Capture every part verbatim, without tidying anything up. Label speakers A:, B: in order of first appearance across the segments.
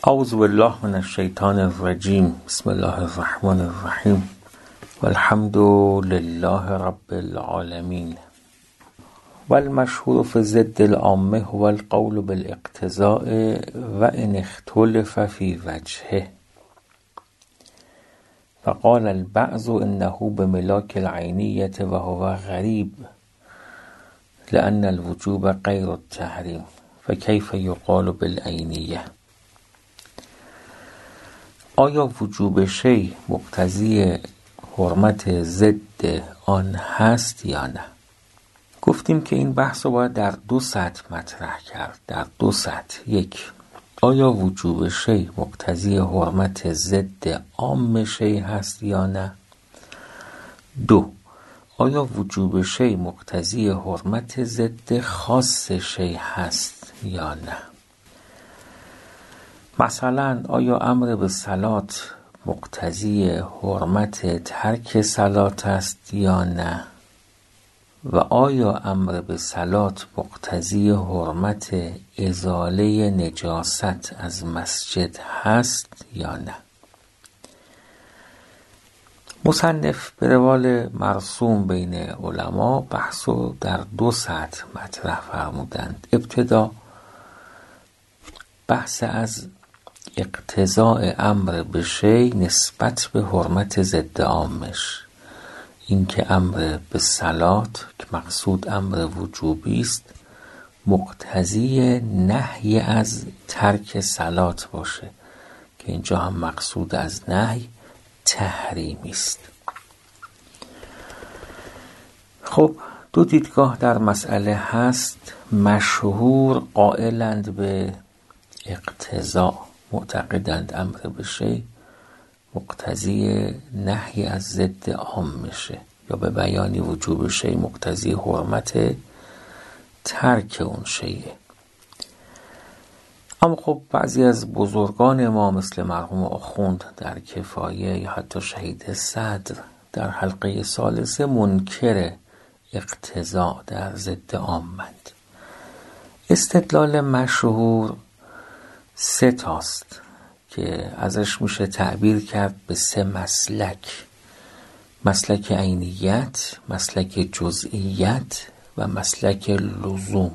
A: اعوذ بالله من الشیطان الرجیم. بسم الله الرحمن الرحیم والحمد لله رب العالمین. والمشهور في ضد العامة هو القول بالاقتضاء وإن اختلف في وجهه. فقال البعض إنه بملاك العينية وهو غريب لأن الوجوب غير التحريم فكيف يقال بالعينية؟ آیا وجوب شی مقتضی حرمت ضد آن هست یا نه؟ گفتیم که این بحث رو باید در دو سطح مطرح کرد. در دو سطح. یک، آیا وجوب شی مقتضی حرمت ضد عام شی هست یا نه؟ دو، آیا وجوب شی مقتضی حرمت ضد خاص شی هست یا نه؟ مثلا آیا امر به صلات مقتضی حرمت ترک صلات است یا نه؟ و آیا امر به صلات مقتضی حرمت ازاله نجاست از مسجد هست یا نه؟ مصنف به روال مرسوم بین علما بحث رو در دو سطح مطرح فرمودند. ابتدا بحث از اقتضاء امر به شی نسبت به حرمت ضد عامش، این که امر به صلات که مقصود امر وجوبی است مقتضی نهی از ترک صلات باشه که اینجا هم مقصود از نهی تحریمی است. خب دو دیدگاه در مسئله هست. مشهور قائلند به اقتضا، معتقدند امر به شی مقتضی نهی از ضد عام میشه، یا به بیانی وجوب شی مقتضی حرمت ترک اون شیه. اما خب بعضی از بزرگان ما مثل مرحوم آخوند در کفایه یا حتی شهید صدر در حلقه ثالثه منکر اقتضا در ضد عامند. استدلال مشهور سه تاست که ازش میشه تعبیر کرد به سه مسلک: مسلک عینیت، مسلک جزئیت و مسلک لزوم.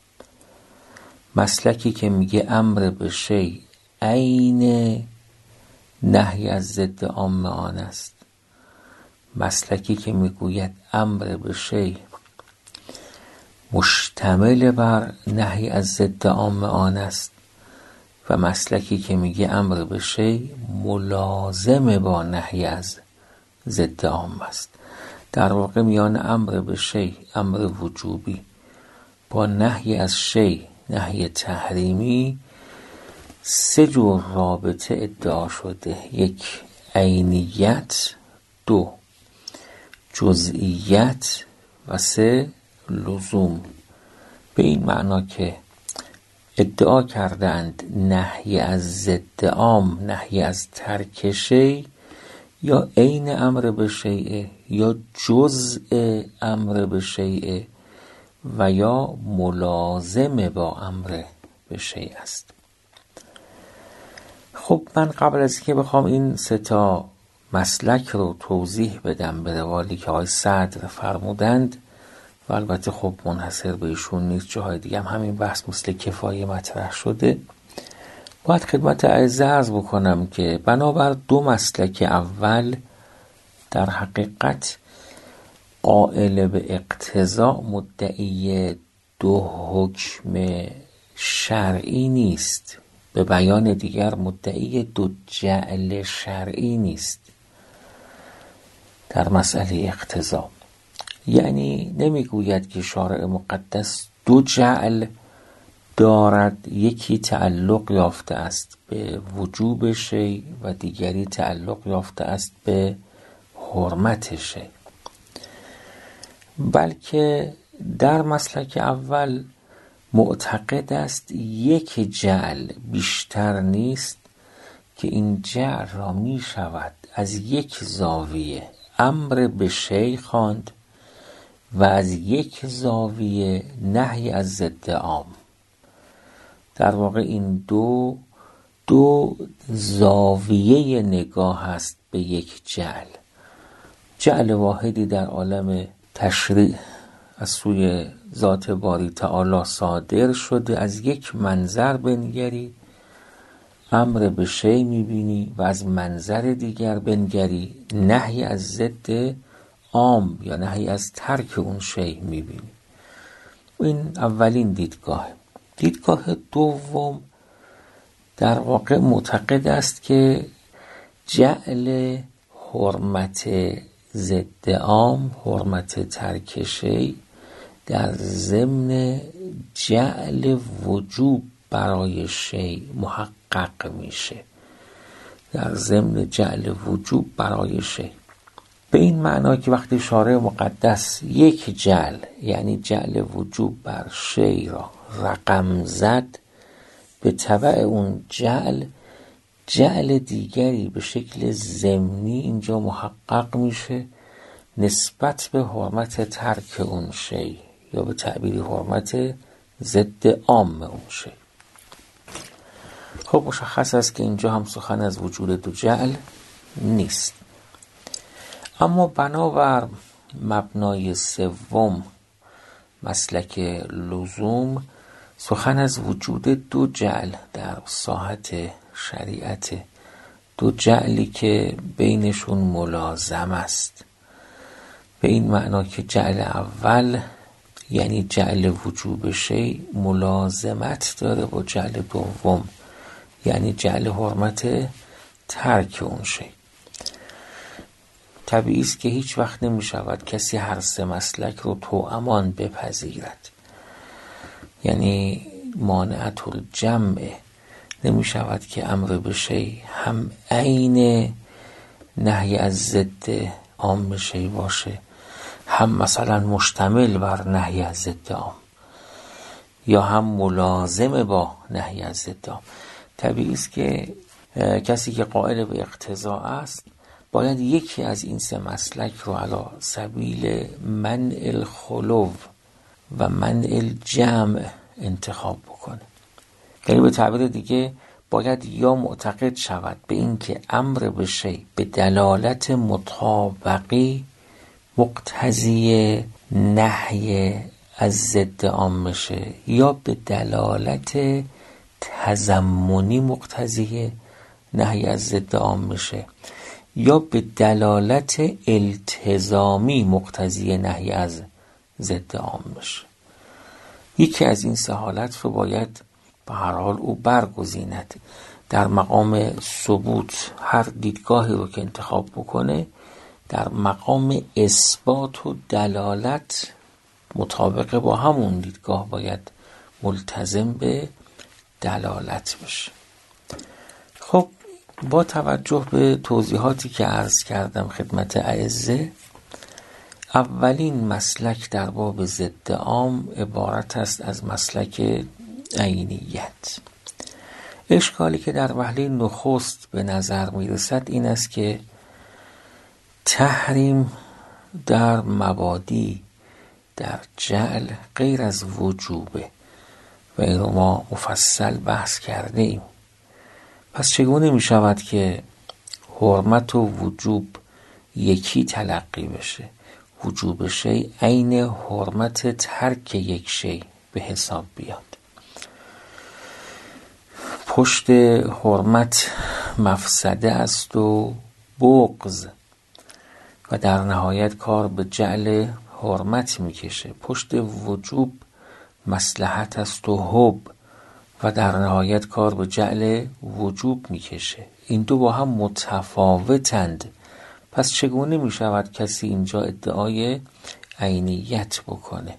A: مسلکی که میگه امر به شی عین نهی از ضد عام آن است، مسلکی که میگوید امر به شی مشتمل بر نهی از ضد عام آن است، و مسلکی که میگه امر به شی ملازم با نهی از ضد عام است. در واقع میان امر به شی، امر وجوبی، با نهی از شی، نهی تحریمی، سه جور رابطه ادعا شده: یک، عینیت، دو، جزئیت و سه، لزوم. به این معنا که ادعا کردند نهی از ضد عام، نهی از ترک شی، یا عین امر به شیء، یا جزء امر به شیء، و یا ملازم با امر به شیء است. خب من قبل از اینکه بخوام این سه تا مسلک رو توضیح بدم به روالی که آقای صدر فرمودند، و البته خب منحصر به ایشون نیست، جاهای دیگه هم همین بحث مثل کفایه مطرح شده، باید خدمت اعزا عرض بکنم که بنابر دو مسلک اول در حقیقت قائل به اقتضا مدعی دو حکم شرعی نیست، به بیان دیگر مدعی دو جعل شرعی نیست در مسئله اقتضا. یعنی نمیگوید که شارع مقدس دو جعل دارد، یکی تعلق یافته است به وجوب شی و دیگری تعلق یافته است به حرمت شی، بلکه در مسلک اول معتقد است یک جعل بیشتر نیست که این جعل را می شود از یک زاویه امر به شی خواند و از یک زاویه نهی از ضد عام. در واقع این دو دو زاویه نگاه است به یک جعل. جعل واحدی در عالم تشریع از سوی ذات باری تعالی صادر شده، از یک منظر بنگری امر به شی میبینی و از منظر دیگر بنگری نهی از ضد عام یا نهی از ترک اون شی میبینی. این اولین دیدگاه. دیدگاه دوم در واقع معتقد است که جعل حرمت ضد عام، حرمت ترک شی، در ضمن جعل وجوب برای شی محقق میشه، در ضمن جعل وجوب برای شی. به این معنی که وقتی شارع مقدس یک جعل یعنی جعل وجوب بر شی را رقم زد، به تبع اون جعل جعل دیگری به شکل ضمنی اینجا محقق میشه نسبت به حرمت ترک اون شی یا به تعبیری حرمت ضد عام اون شی. خب مشخص است که اینجا هم سخن از وجود دو جعل نیست. اما بنابر مبنای سوم مسلک لزوم، سخن از وجود دو جعل در ساحت شریعت، دو جعلی که بینشون ملازم است. به این معنا که جعل اول یعنی جعل وجوب شی ملازمت داره با جعل دوم یعنی جعل حرمت ترک اون شی. طبیعی است که هیچ وقت نمی شود کسی هر سه مسلک رو توامان بپذیرد، یعنی مانعت الجمع. نمی شود که امر به شی هم عین نهی از ضد عام شی باشه، هم مثلا مشتمل بر نهی از ضد عام، یا هم ملازم با نهی از ضد عام. طبیعی است که کسی که قائل به اقتضا است باید یکی از این سه مسلک رو علی سبیل منع الخلو و منع الجمع انتخاب بکنه. یعنی به تعبیر دیگه باید یا معتقد شود به این که امر به شی به دلالت مطابقی مقتضی نهی از ضد عام شه، یا به دلالت تضمنی مقتضی نهی از ضد عام شه، یا به دلالت التزامی مقتضی نهی از ضد عام شه. یکی از این سه حالت رو باید به هر حال او برگزیند. در مقام ثبوت هر دیدگاهی رو که انتخاب بکنه، در مقام اثبات و دلالت مطابق با همون دیدگاه باید ملتزم به دلالت بشه. خب با توجه به توضیحاتی که عرض کردم خدمت اعزه، اولین مسلک در باب ضد عام عبارت است از مسلک عینیت. اشکالی که در وهله نخست به نظر می رسد این است که تحریم در مبادی در جعل غیر از وجوبه و این رو ما مفصل بحث کرده ایم. پس چگونه می شود که حرمت و وجوب یکی تلقی بشه؟ وجوب شی عین حرمت ترک یک شی به حساب بیاد. پشت حرمت مفسده است و بغض و در نهایت کار به جعل حرمت میکشه. پشت وجوب مصلحت است و حب و در نهایت کار به جعل وجوب میکشه. این دو با هم متفاوتند. پس چگونه میشود کسی اینجا ادعای عینیت بکنه؟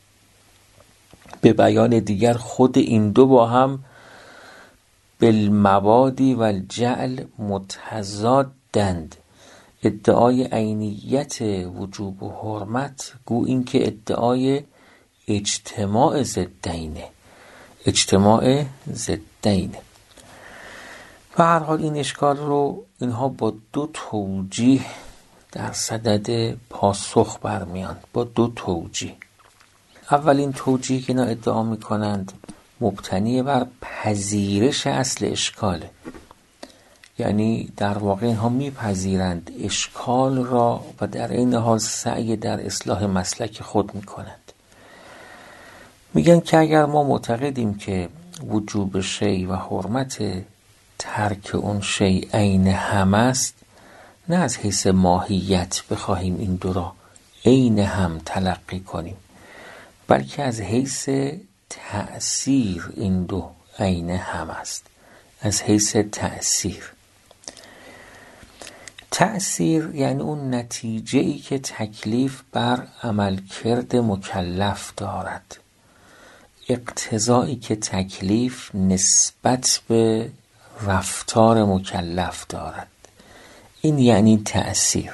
A: به بیان دیگر خود این دو با هم بالمبادی و الجعل متضادند. ادعای عینیت وجوب و حرمت گو این که ادعای اجتماع ضدینه، اجتماع ضدینه. و هر حال این اشکال رو اینها با دو توجیه در صدد پاسخ برمیان، با دو توجیه. اولین توجیه که اینا ادعا میکنند مبتنی بر پذیرش اصل اشکاله، یعنی در واقع اینها میپذیرند اشکال را و در این حال سعی در اصلاح مسلک خود میکنند. میگن که اگر ما معتقدیم که وجوب شیء و حرمت ترک اون شیء عین هم است، نه از حیث ماهیت بخواهیم این دو را عین هم تلقی کنیم، بلکه از حیث تأثیر این دو عین هم است. از حیث تأثیر تأثیر یعنی اون نتیجه ای که تکلیف بر عملکرد مکلف دارد، اقتضایی که تکلیف نسبت به رفتار مکلف دارد. این یعنی تأثیر.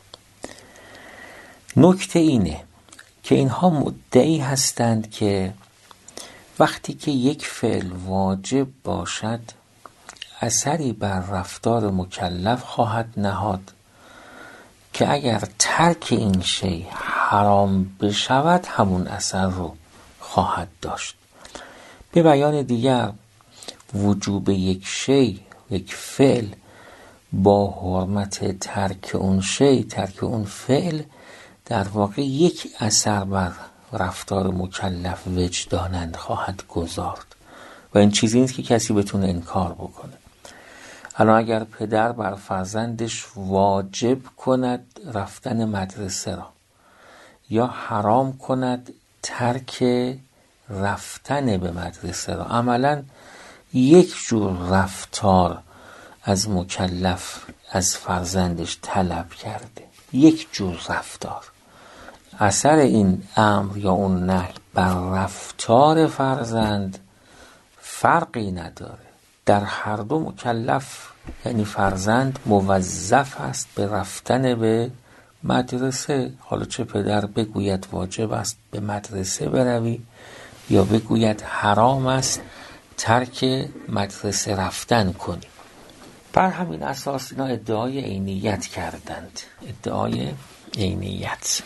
A: نکته اینه که اینها مدعی هستند که وقتی که یک فعل واجب باشد اثری بر رفتار مکلف خواهد نهاد که اگر ترک این شی حرام بشود همون اثر رو خواهد داشت. به بیان دیگر وجوب یک شی، یک فعل با حرمت ترک اون شی، ترک اون فعل در واقع یک اثر بر رفتار مکلف وجداناً خواهد گذارد و این چیزی نیست که کسی بتونه انکار بکنه. الان اگر پدر بر فرزندش واجب کند رفتن مدرسه را یا حرام کند ترک رفتن به مدرسه را، عملاً یک جور رفتار از مکلف از فرزندش طلب کرده، یک جور رفتار. اثر این امر یا اون نهی بر رفتار فرزند فرقی نداره. در هر دو مکلف یعنی فرزند موظف است به رفتن به مدرسه. حالا چه پدر بگوید واجب است به مدرسه بروی یا بگوید حرام است ترک مدرسه رفتن کنی. بر همین اساس اینا ادعای عینیت کردند، ادعای عینیت.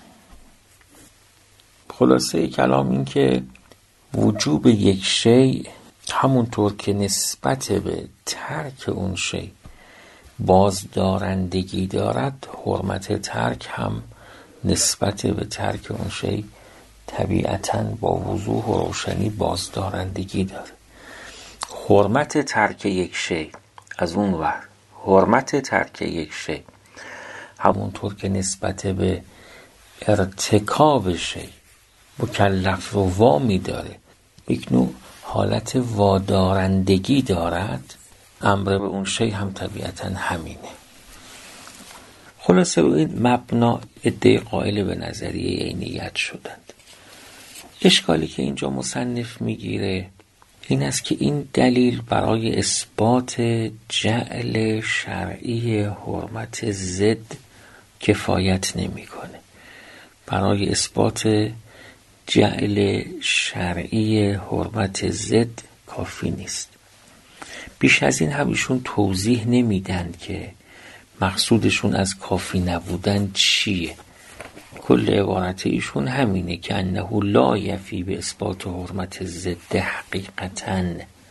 A: خلاصه کلام این که وجوب یک شی همونطور که نسبت به ترک اون شی بازدارندگی دارد، حرمت ترک هم نسبت به ترک اون شی طبیعتاً با وضوح و روشنی بازدارندگی داره. حرمت ترک یک شی از اون ور، حرمت ترک یک شی همونطور که نسبت به ارتکاب شی مکلف رو وامی داره، یک نوع حالت وادارندگی دارد، امر به اون شی هم طبیعتاً همینه. خلاصه به این مبنا ادعای قائل به نظریه عینیت شدند. اشکالی که اینجا مصنف میگیره این است که این دلیل برای اثبات جعل شرعی حرمت ضد کفایت نمیکنه. برای اثبات جعل شرعی حرمت ضد کافی نیست. بیش از این هم ایشون توضیح نمیدن که مقصودشون از کافی نبودن چیه. کل عبارت ایشون همینه که انه لا یفی به اثبات حرمت ضد حقیقتاً.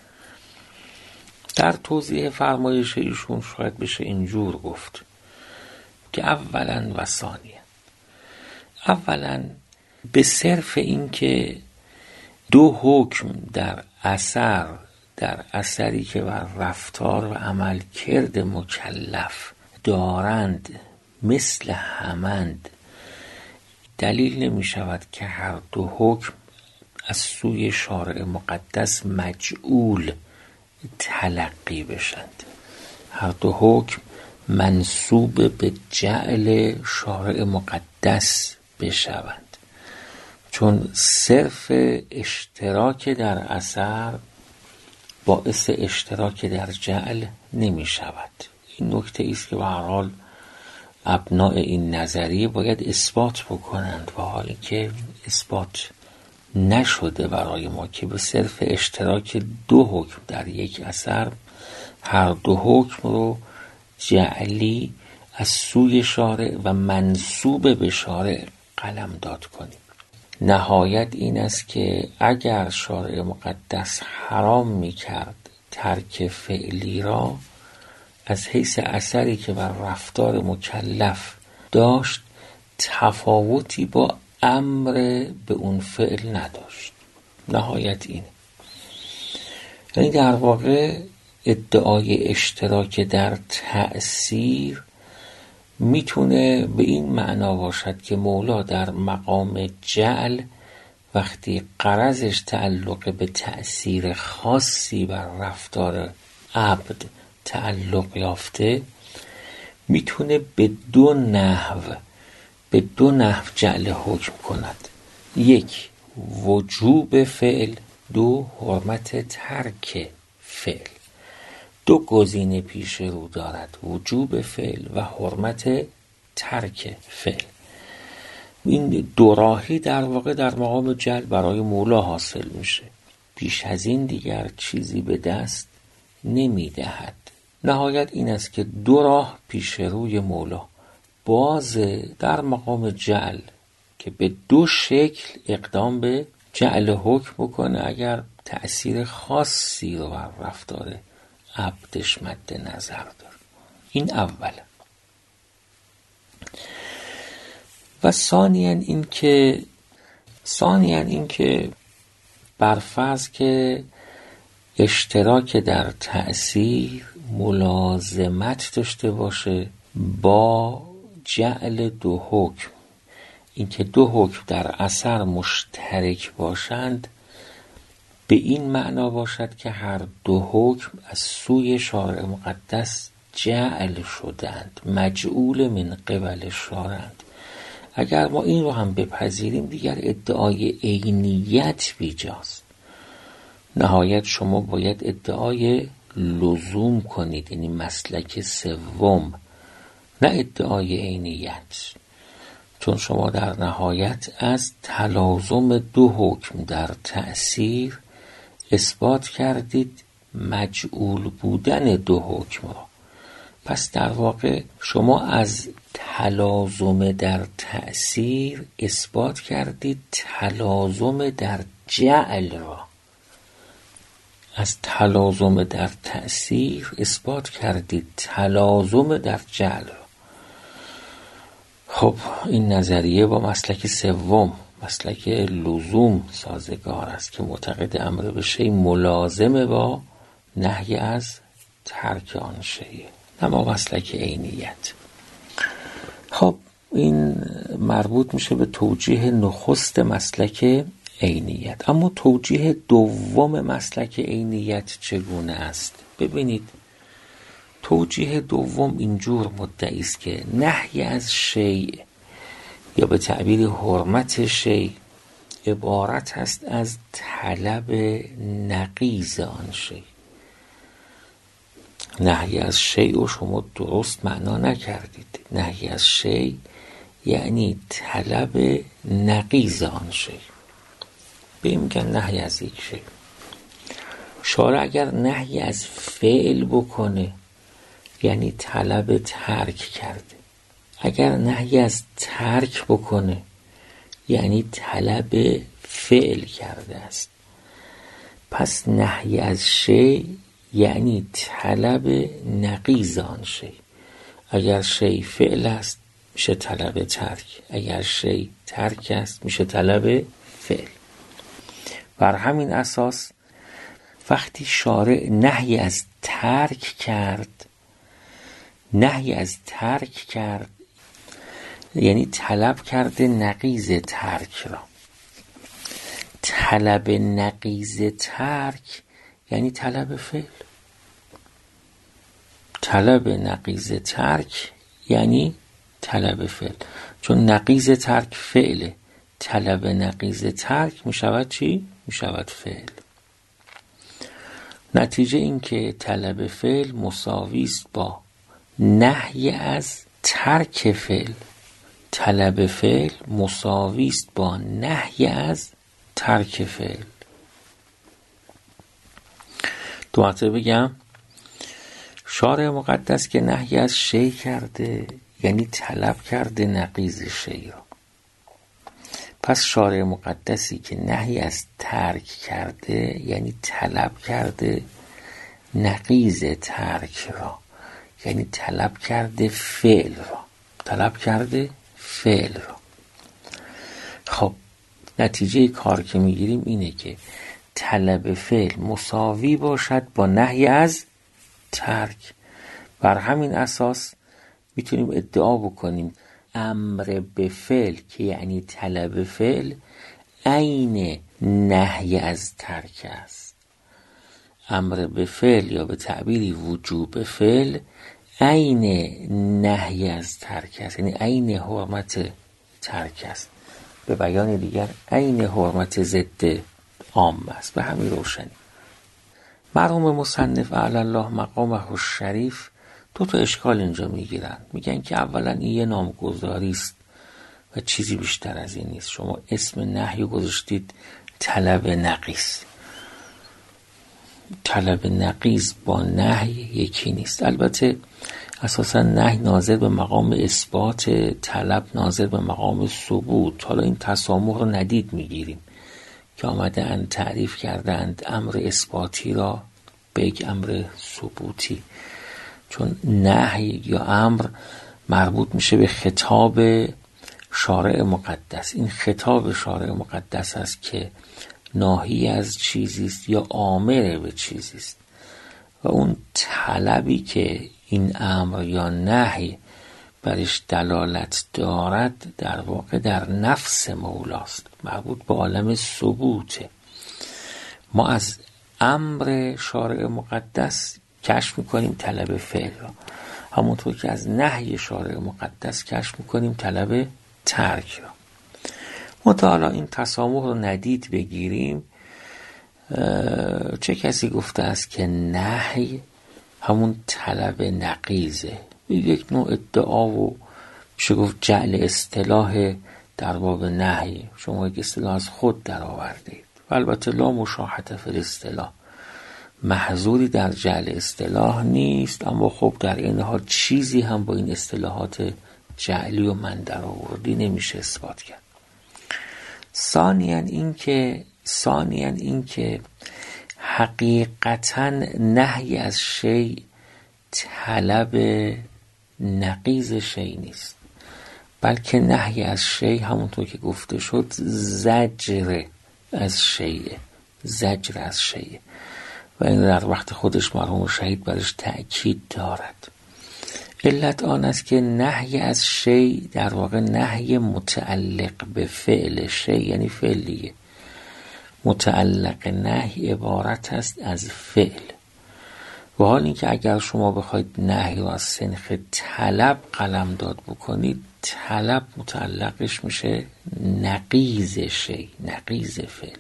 A: در توضیح فرمایش ایشون شاید بشه اینجور گفت که اولاً و ثانیاً، اولاً به صرف این که دو حکم در اثر در اثری که بر رفتار و عمل کرد مکلف دارند مثل همند، دلیل نمی شود که هر دو حکم از سوی شارع مقدس مجعول تلقی بشند. هر دو حکم منسوب به جعل شارع مقدس بشوند، چون صرف اشتراک در اثر باعث اشتراک در جعل نمی شود. این نکته ایست که به هر حال ابناء این نظریه باید اثبات بکنند و حالی که اثبات نشده برای ما که به صرف اشتراک دو حکم در یک اثر هر دو حکم رو جعلی از سوی شارع و منسوب به شارع قلم داد کنیم. نهایت این است که اگر شارع مقدس حرام می کرد ترک فعلی را، از حیث اثری که بر رفتار مکلف داشت تفاوتی با امر به اون فعل نداشت. نهایت اینه. یعنی در واقع ادعای اشتراک در تأثیر میتونه به این معنا باشد که مولا در مقام جعل وقتی غرضش تعلق به تأثیر خاصی بر رفتار عبد تعلق یافته، میتونه به دو نحو به دو نحو جعل حکم کند. یک، وجوب فعل، دو، حرمت ترک فعل. دو گزینه پیش رو دارد، وجوب فعل و حرمت ترک فعل. این دو راهی در واقع در مقام جعل برای مولا حاصل میشه. بیش از این دیگر چیزی به دست نمیدهد. نهایت این است که دو راه پیش روی مولا، باز در مقام جعل که به دو شکل اقدام به جعل حکم بکنه اگر تأثیر خاصی رو بر رفتار عبدش مد نظر داره. این اول. و ثانیاً این که ثانیاً این که برفرض که اشتراک در تأثیر ملازمت داشته باشه با جعل دو حکم، اینکه دو حکم در اثر مشترک باشند به این معنا باشد که هر دو حکم از سوی شارع مقدس جعل شدند، مجعول من قبل شارعند. اگر ما این رو هم بپذیریم دیگر ادعای عینیت بیجاست. نهایت شما باید ادعای لزوم کنید، یعنی مسلک سوم، نه ادعای عینیت، چون شما در نهایت از تلازم دو حکم در تأثیر اثبات کردید مجعول بودن دو حکم را. پس در واقع شما از تلازم در تأثیر اثبات کردید تلازم در جعل را. از تلازم در تأثیر اثبات کردید تلازم در جعل را. خب این نظریه با مسلک سوم، مسلک لزوم سازگار است که معتقد امر به شیء ملازمه با نهی از ترک آن شیء، نه با مسلک عینیت. خب این مربوط میشه به توجیه نخست مسلک عینیت. اما توجیه دوم مسلک عینیت چگونه است؟ ببینید، توجیه دوم اینجور مدعی است که نهی از شیء یا به تعبیر حرمت شیء عبارت است از طلب نقیض آن شیء. نهی از شیء رو شما درست معنا نکردید. نهی از شیء یعنی طلب نقیض آن شیء. به میگن نهی از یک شیء. شارع اگر نهی از فعل بکنه یعنی طلب ترک کرده. اگر نهی از ترک بکنه یعنی طلب فعل کرده است. پس نهی از شیء یعنی طلب نقیض آن شیء. اگر شیء فعل است میشه طلب ترک، اگر شیء ترک است میشه طلب فعل. بر همین اساس وقتی شارع نهی از ترک کرد نهی از ترک کرد یعنی طلب کرده نقیض ترک را. طلب نقیض ترک یعنی طلب فعل. طلب نقیض ترک یعنی طلب فعل، چون نقیض ترک فعله. طلب نقیض ترک می شود چی؟ می شود فعل. نتیجه این که طلب فعل مساوی است با نهی از ترک فعل. طلب فعل مساوی است با نهی از ترک فعل. دو مرتبه بگم، شارع مقدس که نهی از شیء کرده یعنی طلب کرده نقیض شیء را. پس شارع مقدسی که نهی از ترک کرده یعنی طلب کرده نقیض ترک را، یعنی طلب کرده فعل را، طلب کرده فعل را. خب نتیجه کار که میگیریم اینه که طلب فعل مساوی باشد با نهی از ترک. بر همین اساس میتونیم ادعا بکنیم امر به فعل که یعنی طلب فعل عین نهی از ترک است. امر به فعل یا به تعبیری وجوب فعل عین نهی از ترک است، یعنی عین حرمت ترک است. به بیان دیگر عین حرمت ضد عام است. به همین روشنی مرحوم مصنف اعلی الله مقامه الشریف دو تا اشکال اینجا میگیرن. میگن که اولا این یه نامگذاری است و چیزی بیشتر از این نیست. شما اسم نهی گذاشتید طلب نقیض. طلب نقیض با نهی یکی نیست. البته اساسا نهی ناظر به مقام اثبات، طلب ناظر به مقام ثبوت. حالا این تسامح رو ندید میگیریم که آمده اند تعریف کردند امر اثباتی را به یک امر ثبوتی، چون نهی یا امر مربوط میشه به خطاب شارع مقدس. این خطاب شارع مقدس است که ناهی از چیزی است یا آمر به چیزی است و اون طلبی که این امر یا نهی برش دلالت دارد در واقع در نفس مولاست، مربوط به عالم ثبوته. ما از امر شارع مقدس کشف میکنیم طلب فعل را، همونطور که از نهی شارع مقدس کشف میکنیم طلب ترک را. متعالی این تسامح رو ندید بگیریم. چه کسی گفته است که نهی همون طلب نقیضه؟ یک نوع ادعا و میشه گفت جعل اصطلاح در باب نهی. شما یک اصطلاح از خود در آوردید و البته لا مشاحة فی الاصطلاح، محظوری در جعل اصطلاح نیست، اما خب در این حال چیزی هم با این اصطلاحات جعلی و من در آوردی نمیشه اثبات کرد. ثانیاً این که ثانیاً این که حقیقتاً نهی از شیء طلب نقیض شیء نیست، بلکه نهی از شیء همونطور که گفته شد زجر از شیء، زجر از شیء و این در وقت خودش مرحوم شهید برش تأکید دارد. علت آن است که نهی از شیء در واقع نهی متعلق به فعل شیء، یعنی فعل دیگه. متعلق نهی عبارت است از فعل، و حال این که اگر شما بخواید نهی را از سنخ طلب قلمداد بکنید، طلب متعلقش میشه نقیض شیء، نقیض فعل.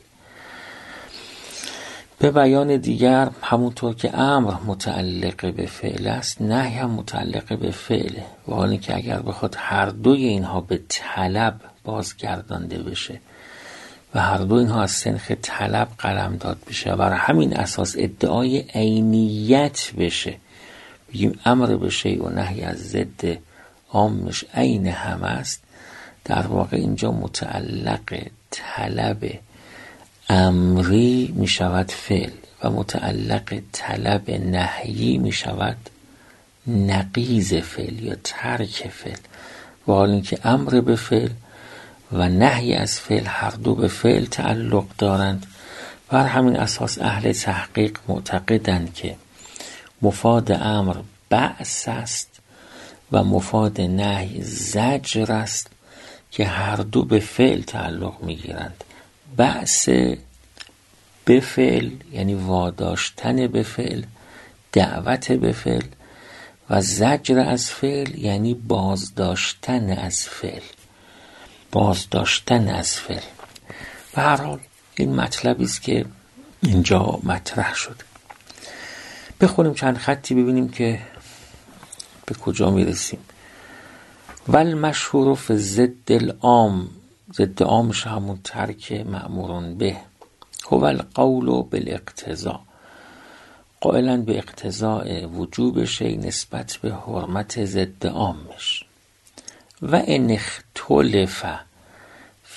A: به بیان دیگر همونطور که امر متعلق به فعل است، نهی هم متعلق به فعله، و حال این که اگر بخواد هر دوی اینها به طلب بازگردانده بشه و هر دو اینها از سنخ طلب قلمداد بشه و بر همین اساس ادعای عینیت بشه، بگیم امر به شیء و نهی از ضد عامش عین هم است، در واقع اینجا متعلق طلب امری می شود فعل و متعلق طلب نهیی می شود نقیض فعل یا ترک فعل، و حال این که امر به فعل و نهی از فعل هر دو به فعل تعلق دارند. بر همین اساس اهل تحقیق معتقدند که مفاد امر بعث است و مفاد نهی زجر است که هر دو به فعل تعلق میگیرند. بعث به فعل یعنی واداشتن به فعل، دعوت به فعل، و زجر از فعل یعنی بازداشتن از فعل، بازداشتن از فعل. به هر حال این مطلبی است که اینجا مطرح شده. بخونیم چند خطی ببینیم که به کجا میرسیم. ول مشهور فی ضد العام، ضد عامش همون ترک مأمورون به، هو القول بالاقتضاء، قائلا به اقتضاء وجوب شیء نسبت به حرمت ضد عامش. و ان اختلف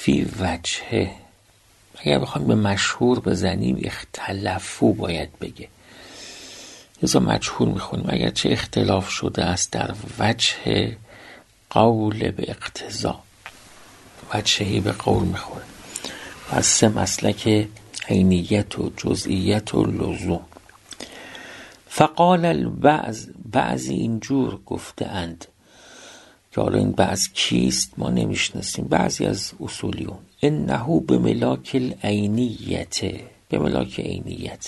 A: فی وجهه، اگر بخوایم به مشهور بزنیم اختلفو باید بگه، یزا مجهول میخونیم اگرچه اختلاف شده است در وجه قول به اقتضا، وجهی به قول میخوره. پس سه مسلک عینیت و جزئیت و لزوم. فقال البعض، بعضی اینجور گفته اند که حالا این بعض کیست ما نمیشناسیم، بعضی از اصولیون، انه به ملاک العینیت، به ملاک عینیت،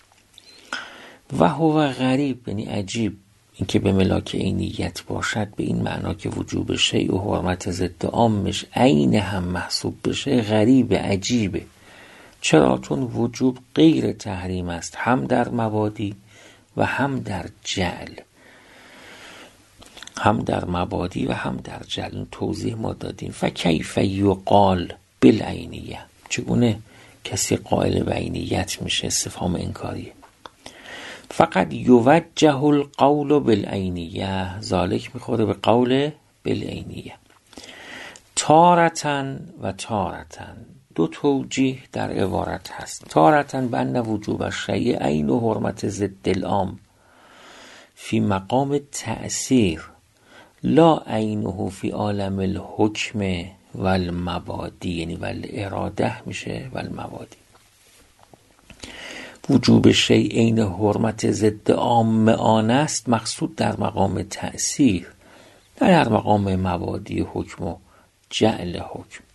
A: و هو غریب، یعنی عجیب، اینکه به ملاک عینیت باشد به این معنا که وجوب شیء و حرمت ضد عامش عین هم محسوب بشه، غریب عجیبه. چرا؟ چون وجوب غیر تحریم است، هم در مبادی و هم در جعل، هم در مبادی و هم در جعل. توضیح ما دادیم. فکیف یقال بالعینیه، چگونه کسی قائل به عینیت میشه؟ استفهام انکاریه. فقط یوجه القول بالعینیه، ذالک میخوره به قول بالعینیه. تارتن و تارتن، دو توجیه در عبارت هست. تارتن بن وجوب الشیء عین و حرمت ضد العام فی مقام تأثیر لا عینه فی عالم الحکم و المبادی، یعنی والاراده میشه و المبادی. وجوب شیء عین حرمت ضد عام آن است مقصود در مقام تأثیر، نه در مقام مبادی حکم و جعل حکم.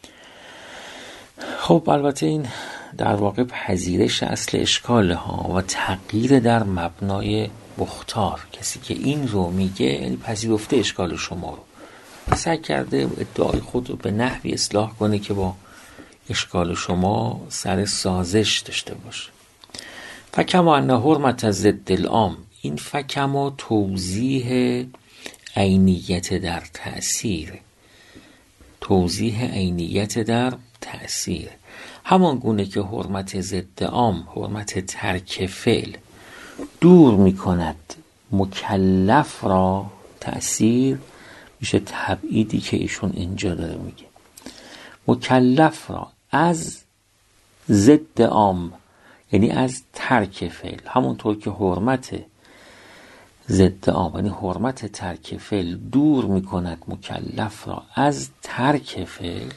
A: خب البته این در واقع پذیرش اصل اشکال ها و تغییر در مبنای مختار. کسی که این رو میگه یعنی پذیرفته اشکال شما رو، سعی کرده ادعای خود رو به نحوی اصلاح کنه که با اشکال شما سر سازش داشته باشه. فکما ان حرمت ضد العام، این فکما توضیح عینیت در تأثیر، توضیح عینیت در تأثیر. همان گونه که حرمت ضد عام، حرمت ترک فعل دور می کند مکلف را، تأثیر میشه تبعیدی که ایشون اینجا داره میگه، مکلف را از ضد عام، یعنی از ترک فعل. همونطور که حرمت ضد عام یعنی حرمت ترک فعل دور می کند مکلف را از ترک فعل،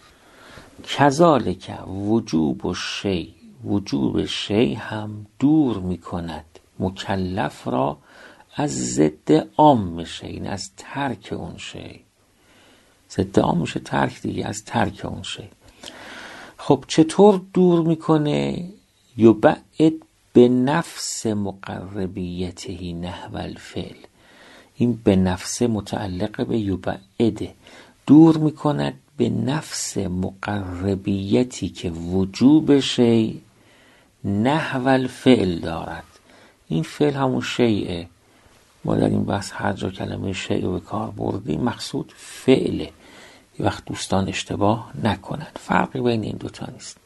A: کذالک وجوب و شی، وجوب شی هم دور می کند مکلف را از ضد عام شی، یعنی از ترک اون شی. ضد عام میشه ترک دیگه، از ترک اون شی. خب چطور دور میکنه؟ یبعد به نفس مقربیته نحو الفعل، این به نفس متعلق به یبعده، دور میکند به نفس مقربیتی که وجوب شی نحو الفعل دارد. این فعل همون شیعه، ما در این بحث هر جا کلمه شیء رو به کار بردیم مقصود فعله، یه وقت دوستان اشتباه نکنند، فرقی بین این دوتا نیست.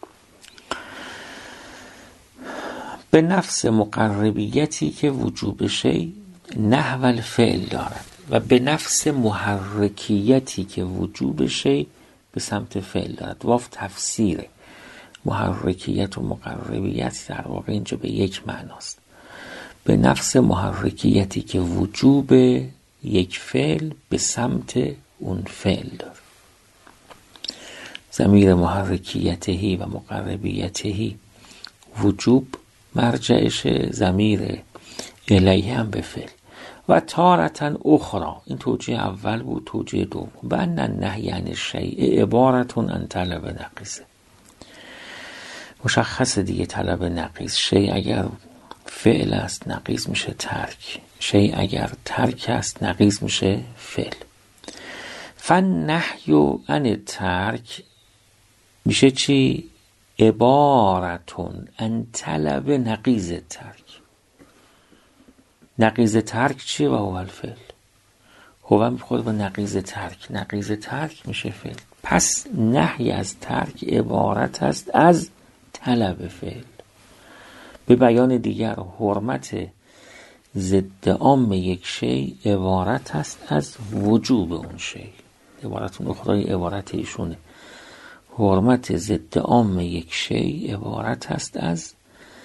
A: به نفس مقربیتی که وجوب شی نحو الفعل دارد و به نفس محرکیتی که وجوب شی به سمت فعل دارد. واف تفسیره، محرکیت و مقربیت در واقع اینجا به یک معناست. به نفس محرکیتی که وجوب یک فعل به سمت اون فعل داره. ضمیر محرکیتهی و مقربیتهی وجوب مرجعش، ضمیر الیه هم به فعل. و تارتن اخرى، این توجیه اول بود. توجیه دوم به ان النهی عن الشیء عبارتون عن طلب نقیصه، مشخص دیگه طلب نقیص. شیء اگر فعل است نقیص میشه ترک، شیء اگر ترک است نقیص میشه فعل. فالنهی عن الترک میشه چی؟ عبارتون عن طلب نقیض ترک. نقیض ترک چیه؟ و هو الفعل. هو میخواد به نقیض ترک، نقیض ترک میشه فعل. پس نهی از ترک عبارت است از طلب فعل. به بیان دیگر حرمت ضد عام یک شی عبارت است از وجوب اون شی. عبارتون اخرای عبارت ایشونه. حرمت ضد عام یک شی عبارت است از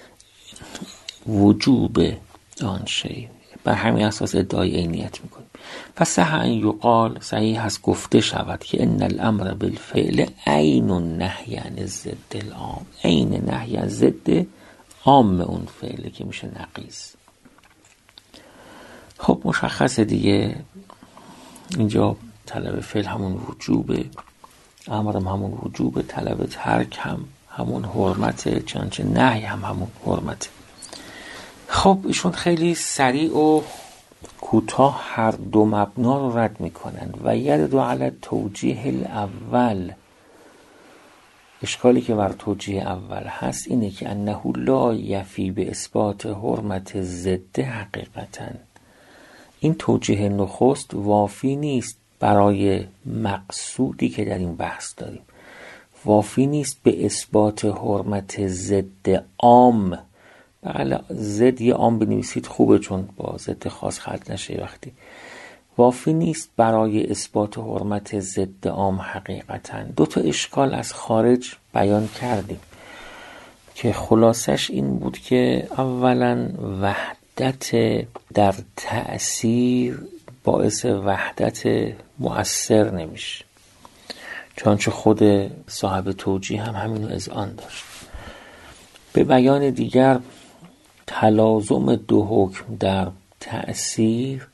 A: وجوب آن شی. بر همین اساس ادعای عینیت میکنیم. پس صح ان یقال، صحیح هست گفته شود که ان الامر بالفعل عین النهی عن ضد العام، عین نهی از ضد عام اون فعله که میشه نقیض. خب مشخصه دیگه، اینجا طلب فعل همون وجوبه، امرم همون وجوبه، طلب ترک هم همون حرمته، چنانچه نهی هم همون حرمته. خب ایشون خیلی سریع و کوتاه هر دو مبنا رو رد میکنن. و یرد علی توجیه الاول، اشکالی که بر توجیه اول هست اینه که انه لا یفی به اثبات حرمت ضد حقیقتا. این توجیه نخست وافی نیست برای مقصودی که در این بحث داریم، وافی نیست به اثبات حرمت ضد عام. بله ضد یه عام بنویسید خوبه چون با ضد خاص خلط نشه. وقتی وافی نیست برای اثبات حرمت ضد عام حقیقتا. دو تا اشکال از خارج بیان کردیم که خلاصش این بود که اولا وحدت در تأثیر باعث وحدت مؤثر نمیشه، چونچه خود صاحب توجیه هم همینو اذعان داشت. به بیان دیگر تلازم دو حکم در تأثیر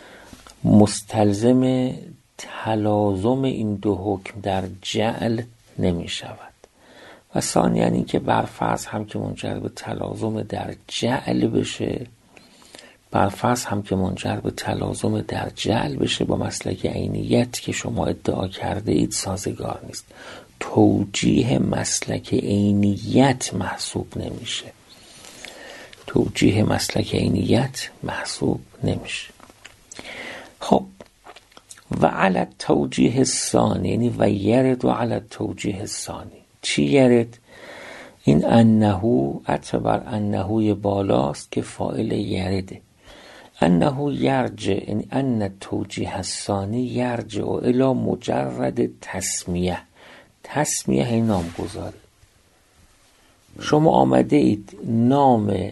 A: مستلزم تلازم این دو حکم در جعل نمی شود. و ثانیاً این که برفرض هم که منجر به تلازم در جعل بشه، برفرض هم که منجر به تلازم در جعل بشه با مسلک عینیت که شما ادعا کرده اید سازگار نیست. توجیه مسلک عینیت محسوب نمیشه، توجیه مسلک عینیت محسوب نمیشه. خب و علی توجیه ثانی، یعنی و یرد علی توجیه ثانی. چی یرد؟ این انهو اعتبر انهوی بالاست که فاعل یرده. انهو یرجع، یعنی ان توجیه ثانی یرجع الی مجرد تسمیه. تسمیه این نام گذاری. شما آمده اید نام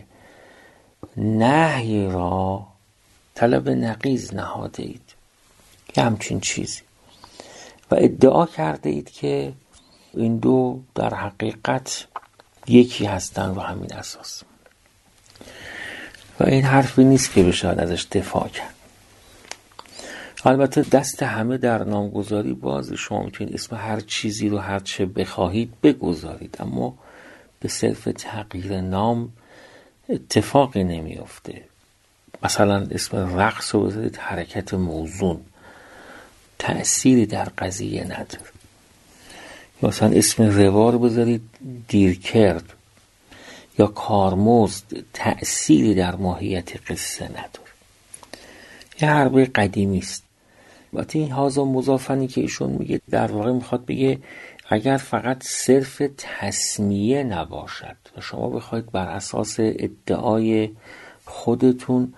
A: نهی را طلب نقیض نهاده اید که همچین چیزی و ادعا کرده اید که این دو در حقیقت یکی هستن و همین اساس. و این حرفی نیست که بشه ازش دفاع کرد. البته دست همه در نامگذاری باز، شما میتونید اسم هر چیزی رو هر چه بخواهید بگذارید، اما به صرف تغییر نام اتفاقی نمیفته. مثلا اسم رقص رو بذارید حرکت موزون، تأثیری در قضیه نداره. مثلا اسم روا رو بذارید دیر کرد یا کارمزد، تأثیری در ماهیت قصه نداره. یه حربه قدیمی است. وقتی این هازا مضافنی که ایشون میگه در واقع میخواد بگه اگر فقط صرف تسمیه نباشد و شما بخواید بر اساس ادعای خودتون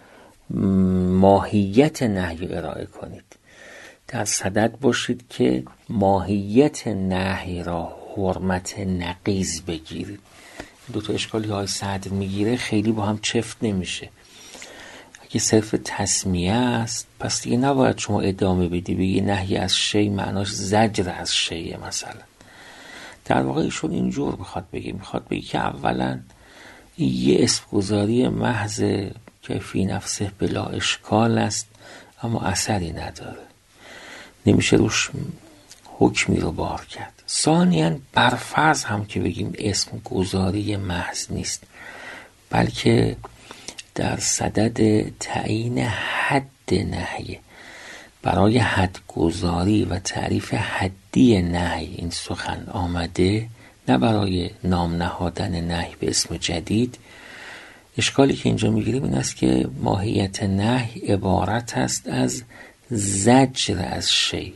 A: ماهیت نهی ارائه کنید، در صدد باشید که ماهیت نهی را حرمت نقیض بگیرید. دو تا اشکالی های سعد میگیره خیلی با هم چفت نمیشه. اگه صرف تسمیه است پس دیگه نباید شما ادامه بدی بگی نهی از شی معناش زجر از شیه. مثلا در واقع ایشون اینجور میخواد بگه، میخواد بگه که اولا یه اسم گذاری محض که فی نفسه بلا اشکال است اما اثری نداره، نمیشه روش حکمی رو بار کرد. ثانیاً برفرض هم که بگیم اسم گذاری محض نیست بلکه در صدد تعیین حد نهی، برای حد گذاری و تعریف حدی نهی این سخن آمده، نه برای نام نهادن نهی به اسم جدید. اشکالی که اینجا میگیریم این است که ماهیت نهی عبارت است از زجر از شی،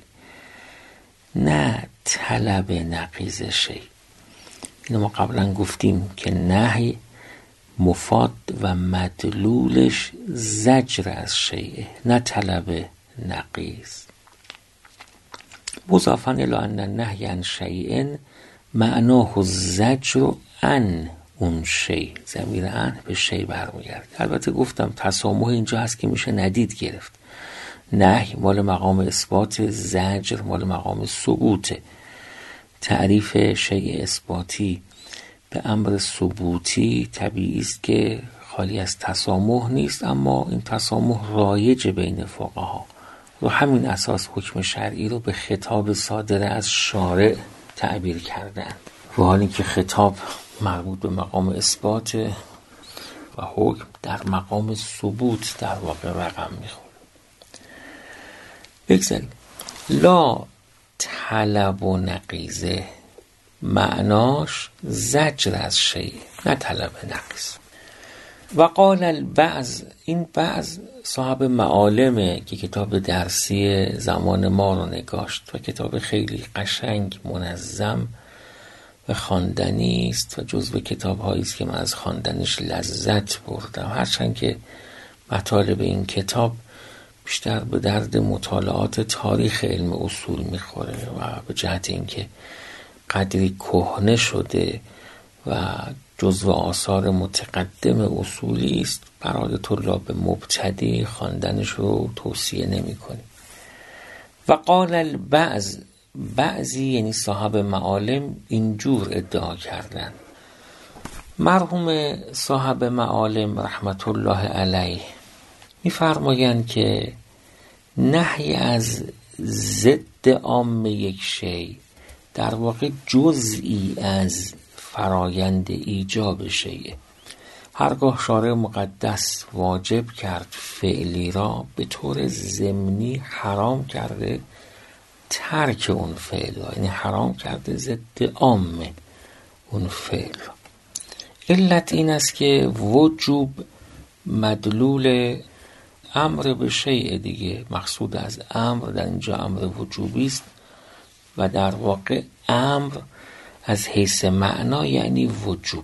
A: نه طلب نقیض شی. اینو ما قبلا گفتیم که نهی مفاد و مدلولش زجر از شیء نه طلب نقیض. مضافاً الی ان النهی عن شیء معناه زجر ان اون شی، ضمیر ان به شی برمیگرده. البته گفتم تسامح اینجا هست که میشه ندید گرفت. نهی مال مقام اثبات، زجر مال مقام ثبوت. تعریف شیء اثباتی به امر ثبوتی طبیعی است که خالی از تسامح نیست، اما این تسامح رایج بین فقها و همین اساس حکم شرعی رو به خطاب صادره از شارع تعبیر کردن، و حالی که خطاب مربوط به مقام اثبات و حکم در مقام ثبوت در واقع رقم میخوره. بگذاریم. لا طلب و نقیزه معناش زجر از شیء، نه طلب نقیز. و قال البعض، این بعض صاحب معالمه که کتاب درسی زمان ما رو نگاشت و کتاب خیلی قشنگ منظم و خواندنی است و جزو کتاب هایی است که من از خواندنش لذت بردم، هرچند که مطالب این کتاب بیشتر به درد مطالعات تاریخ علم اصول میخوره و به جهت اینکه قدری کهنه شده و جزو آثار متقدم اصولی است، برای طلاب مبتدی خواندنش رو توصیه نمی کنیم. و قال البعض، بعضی یعنی صاحب معالم اینجور ادعا کردن. مرحوم صاحب معالم رحمت الله علیه می‌فرمایند که نهی از ضد عام یک شی در واقع جزئی از فرایند ایجاب شیء. هرگاه شارع مقدس واجب کرد فعلی را، به طور ضمنی حرام کرده ترک اون فعل را، یعنی حرام کرده ضد عام اون فعل را. علت این است که وجوب مدلول امر به شیء دیگه، مقصود از امر در اینجا امر وجوبی است و در واقع امر از حیث معنا یعنی وجوب.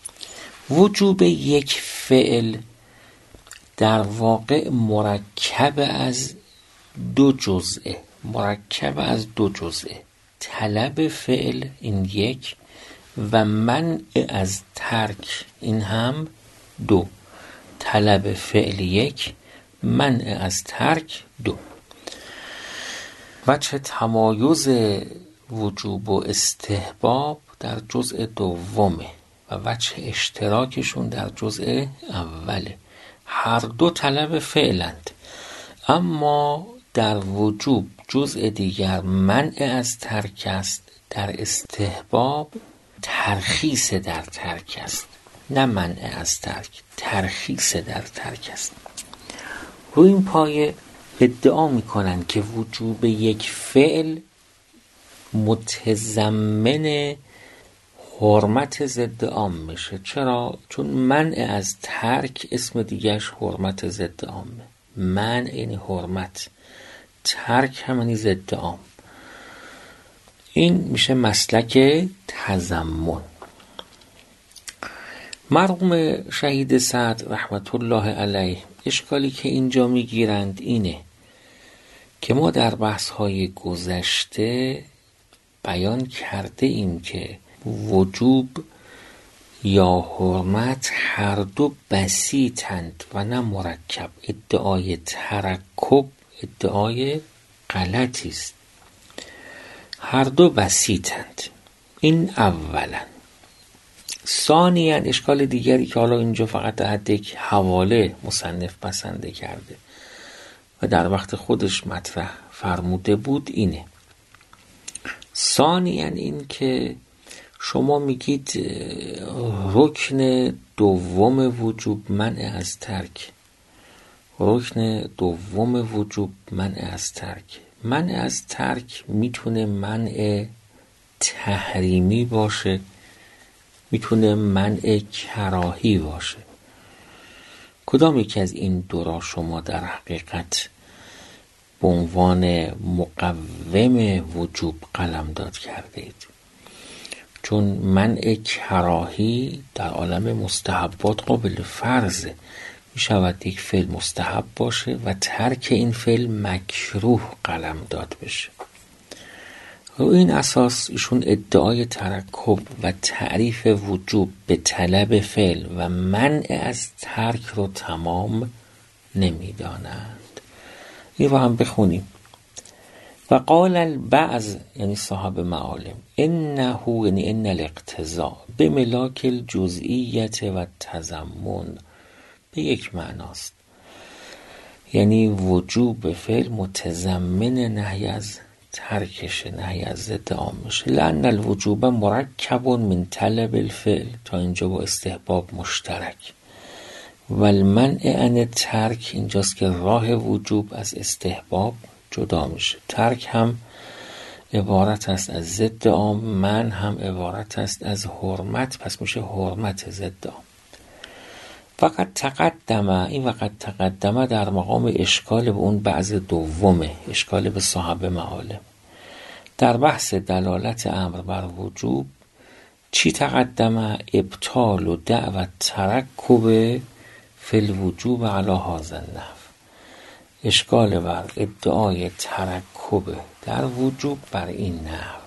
A: وجوب یک فعل در واقع مرکب از دو جزءه، مرکب از دو جزءه. طلب فعل این یک و منع از ترک این هم دو. طلب فعل یک، منع از ترک دو. وجه تمایز وجوب و استحباب در جزء دومه و وجه اشتراکشون در جزء اوله. هر دو طلب فعلند، اما در وجوب جزء دیگر منع از ترک است، در استحباب ترخیص در ترک است، نه منع از ترک، ترخیص در ترک است. روی این پایه ادعا میکنن که وجوب یک فعل متضمن حرمت ضد عام میشه. چرا؟ چون منع از ترک اسم دیگرش حرمت ضد عامه. منع یعنی حرمت، ترک همانی ضد عام. این میشه مسلک تضمن. مرحوم شهید سعد رحمت الله علیه اشکالی که اینجا میگیرند اینه که ما در بحث‌های گذشته بیان کرده ایم که وجوب یا حرمت هر دو بسیطند و نه مرکب. ادعای ترکب ادعای غلطی است. هر دو بسیطند. این اولا. ثانیاً اشکال دیگری که حالا اینجا فقط در حد یک حواله مصنف بسنده کرده و در وقت خودش مطرح فرموده بود اینه. ثانیاً این که شما میگید رکن دوم وجوب منع از ترک. رکن دوم وجوب منع از ترک. منع از ترک میتونه منع تحریمی باشه، میتونه منع کراهی باشه. کدام یکی از این دو را شما در حقیقت به عنوان مقوم وجوب قلمداد کرده اید؟ چون منع کراهی در عالم مستحبات قابل فرضه. می شود یک فعل مستحب باشه و ترک این فعل مکروه قلمداد بشه. رو این اساس ایشون ادعای ترکب و تعریف وجوب به طلب فعل و منع از ترک رو تمام نمیدانند. این رو هم بخونیم. و قال البعض یعنی صاحب معالم انه یعنی ان الاقتضاء به ملاک الجزئیت و تضمن به یک معناست، یعنی وجوب فعل متضمن نهی از ترکش، نهی از ضد عامش. لأن الوجوب مرکب من طلب الفعل، تا اینجا با استحباب مشترک. و المنع عن ترک اینجاست که راه وجوب از استحباب جدا میشه. ترک هم عبارت است از ضد عام، من هم عبارت است از حرمت، پس میشه حرمت ضد عام. فقط تقدمه، این وقت تقدمه در مقام اشکال به اون بعض دومه، اشکال به صاحب معالم. در بحث دلالت امر بر وجوب چی تقدمه؟ ابطال و دعوت ترکب فی الوجوب علی هذا النحو، اشکال بر ادعای ترکب در وجوب بر این نحو.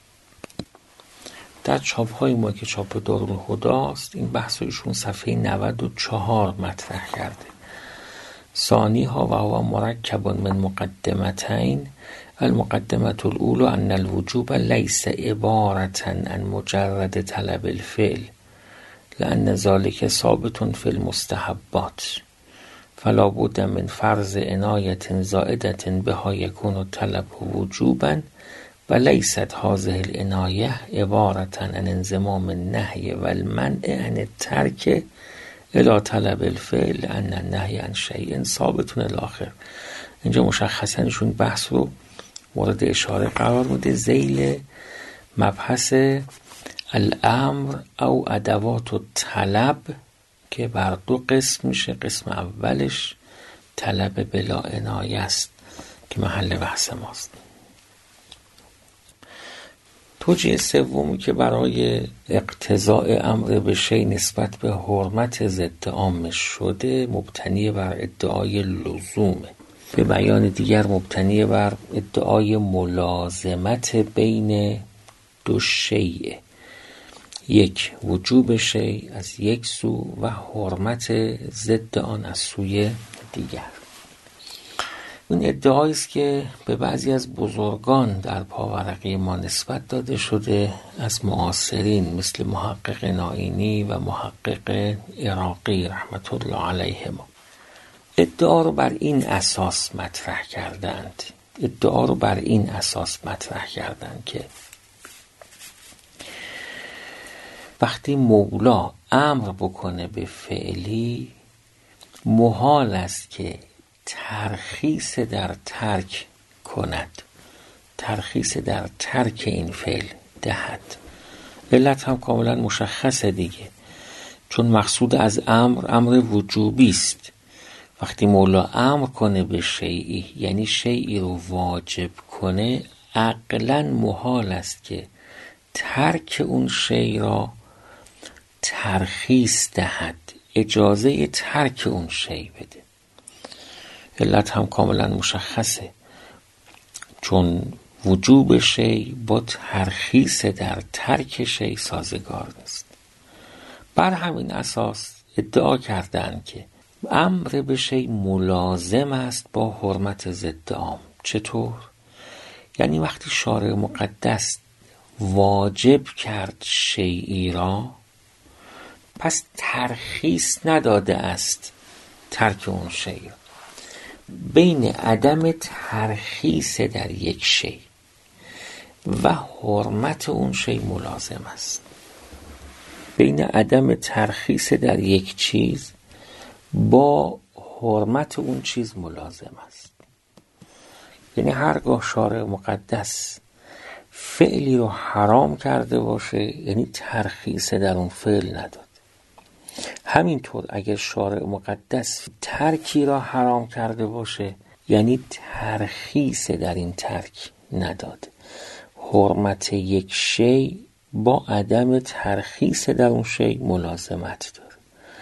A: در چاپ های ما که چاپ دارالهدی است این بحث ایشون صفحه نود و چهار مطرح کرده. ثانی ها و هو مرکب من مقدمتین، المقدمة الاولى ان الوجوب ليس عبارة عن مجرد طلب الفعل لأن ذلك ثابت في المستحبات فلا بد من فرض عنایة زائدة بها يكون الطلب وجوبا و لیست هذه العنایه عبارة عن انضمام النهی و المنع عن الترک الی طلب الفعل ان النهی عن شیء ثابت الاخر. اینجا مشخصا ایشون بحث رو مورد اشاره قرار میده ذیل مبحث الامر او ادوات الطلب که بر دو قسم میشه. قسم اولش طلب بلا عنایه است که محل بحث ماست. توجیه سومی که برای اقتضاء امر به شیء نسبت به حرمت ضد عامش شده مبتنی بر ادعای لزومه، به بیان دیگر مبتنی بر ادعای ملازمت بین دو شیء، یک وجوب شیء از یک سو و حرمت ضد آن از سوی دیگر. این ادعایی است که به بعضی از بزرگان در پاورقی ما نسبت داده شده، از معاصرین مثل محقق نائینی و محقق عراقی رحمت الله علیهما. ادعا رو بر این اساس مطرح کردند ادعا رو بر این اساس مطرح کردند که وقتی مولا امر بکنه به فعلی محال است که ترخیص در ترک کند، ترخیص در ترک این فعل دهد. علت هم کاملا مشخصه دیگه، چون مقصود از امر امر وجوبی است. وقتی مولا امر کنه به شیئی یعنی شیئی رو واجب کنه، عقلاً محال است که ترک اون شیء را ترخیص دهد، اجازه ترک اون شیء بده. علت هم کاملا مشخصه، چون وجوب شیء با ترخیص در ترک شیء سازگار است. بر همین اساس ادعا کردند که امر به شیء ملازم است با حرمت ضد عام. چطور؟ یعنی وقتی شارع مقدس واجب کرد شیئی را، پس ترخیص نداده است ترک اون شیء. بین عدم ترخیص در یک شیء و حرمت اون شیء ملازم است. بین عدم ترخیص در یک چیز با حرمت اون چیز ملازم است. یعنی هرگاه شارع مقدس فعلی رو حرام کرده باشه یعنی ترخیص در اون فعل نداد. همینطور اگر شارع مقدس ترکی را حرام کرده باشه یعنی ترخیص در این ترک نداد. حرمت یک شی با عدم ترخیص در اون شی ملازمت داره.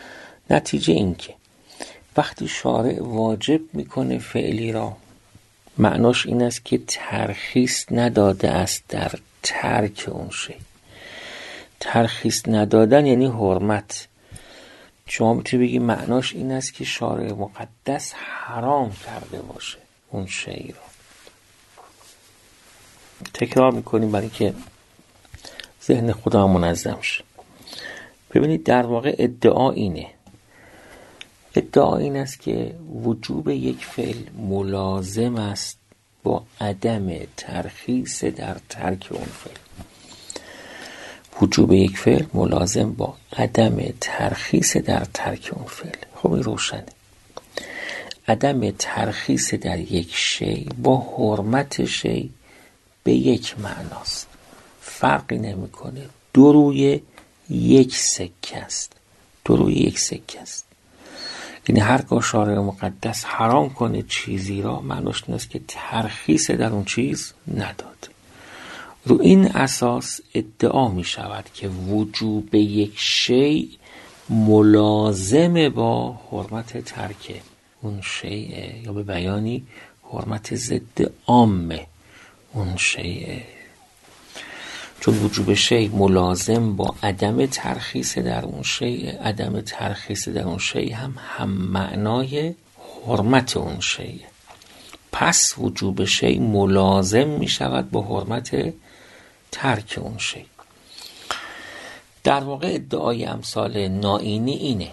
A: نتیجه این که وقتی شارع واجب میکنه فعلی را، معناش این است که ترخیص نداده است در ترک اون شی. ترخیص ندادن یعنی حرمت. شما میتونی بگی معناش این است که شارع مقدس حرام کرده باشه اون شی رو. تکرار میکنیم برای که ذهن خدا منظم شه. ببینید در واقع ادعا اینه ادعا این است که وجوب یک فعل ملازم است با عدم ترخیص در ترک اون فعل. وجوب یک فعل ملازم با عدم ترخیص در ترک اون فعل. خب این روشنه. عدم ترخیص در یک شی با حرمت شی به یک معناست، فرقی نمیکنه. دو روی یک سکه است. دو روی یک سکه است. یعنی هرگاه شارع مقدس حرام کنه چیزی را، معناش این است که ترخیص در اون چیز نداد. رو این اساس ادعا می شود که وجوب یک شی ملازم با حرمت ترک اون شیء، یا به بیانی حرمت ضد عامه اون شیء. چون وجوب شی ملازم با عدم ترخیص در اون شی، عدم ترخیص در اون شی هم هم معنای حرمت اون شی. پس وجوب شی ملازم می شود با حرمت ترک اون شی. در واقع ادعای امثال نائینی اینه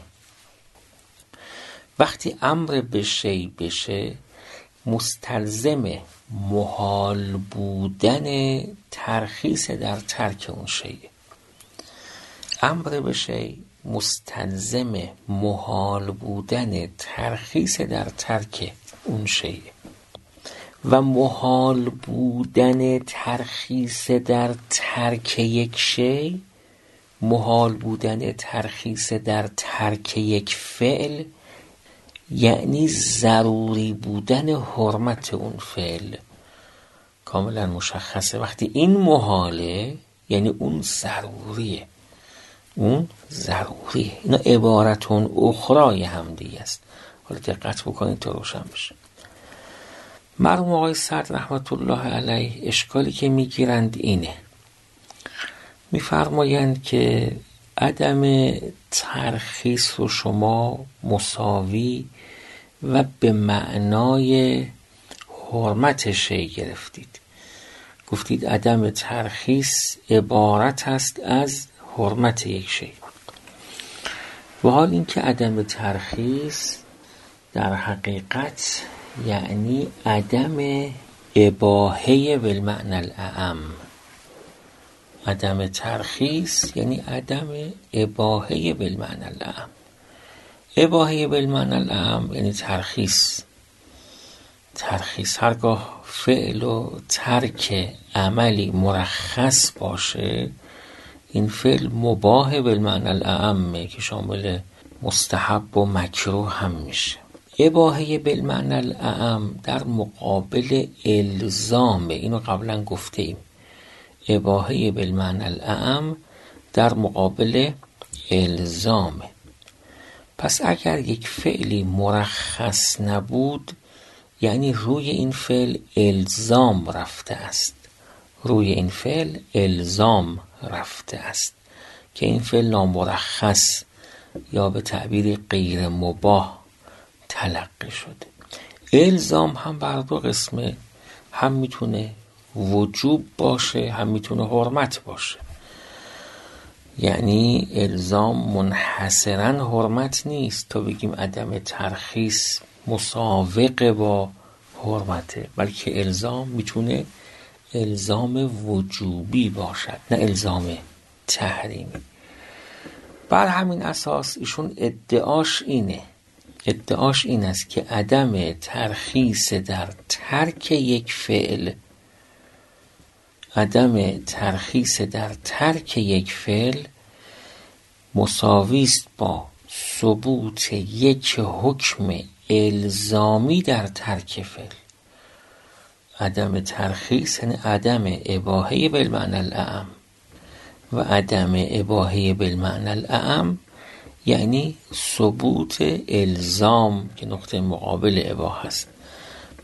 A: وقتی امر به شی بشه مستلزم محال بودن ترخیص در ترک اون شی. امر به شی مستلزم محال بودن ترخیص در ترک اون شی و محال بودن ترخیص در ترک یک شی، محال بودن ترخیص در ترک یک فعل، یعنی ضروری بودن حرمت اون فعل. کاملا مشخصه. وقتی این محاله یعنی اون ضروریه. اون ضروریه. اینا عبارتون اخرای هم دیگه است. حالا دقت بکنید تا روشن بشه. مرحوم آقای سعد رحمت الله علیه اشکالی که میگیرند اینه، میفرمایند که عدم ترخیص رو شما مساوی و به معنای حرمت شی گرفتید. گفتید عدم ترخیص عبارت است از حرمت یک شی. و حال این که عدم ترخیص در حقیقت یعنی عدم اباحه بالمعنی الاعم. عدم ترخیص یعنی عدم اباحه بالمعنی الاعم. اباحه بالمعنی الاعم یعنی ترخیص. ترخیص هرگاه فعل و ترک عملی مرخص باشه، این فعل مباح بالمعنی الاعم که شامل مستحب و مکروه هم میشه. اباحه بالمعنی الاعم در مقابل الزام، اینو قبلا گفته ایم. اباحه بالمعنی الاعم در مقابل الزام. پس اگر یک فعلی مرخص نبود یعنی روی این فعل الزام رفته است. روی این فعل الزام رفته است که این فعل نامرخص یا به تعبیر غیر مباح تلقی شده. الزام هم بر دو قسمه، هم میتونه وجوب باشه هم میتونه حرمت باشه. یعنی الزام منحصرا حرمت نیست تا بگیم عدم ترخیص مساوق با حرمته، بلکه الزام میتونه الزام وجوبی باشد نه الزام تحریمی. بر همین اساس ایشون ادعاش اینه ادعاش این است که عدم ترخیص در ترک یک فعل عدم ترخیص در ترک یک فعل مساوی است با ثبوت یک حکم الزامی در ترک فعل. عدم ترخیص یعنی عدم اباحه بالمعنی الاعم و عدم اباحه بالمعنی الاعم یعنی ثبوت الزام که نقطه مقابل اباحه است.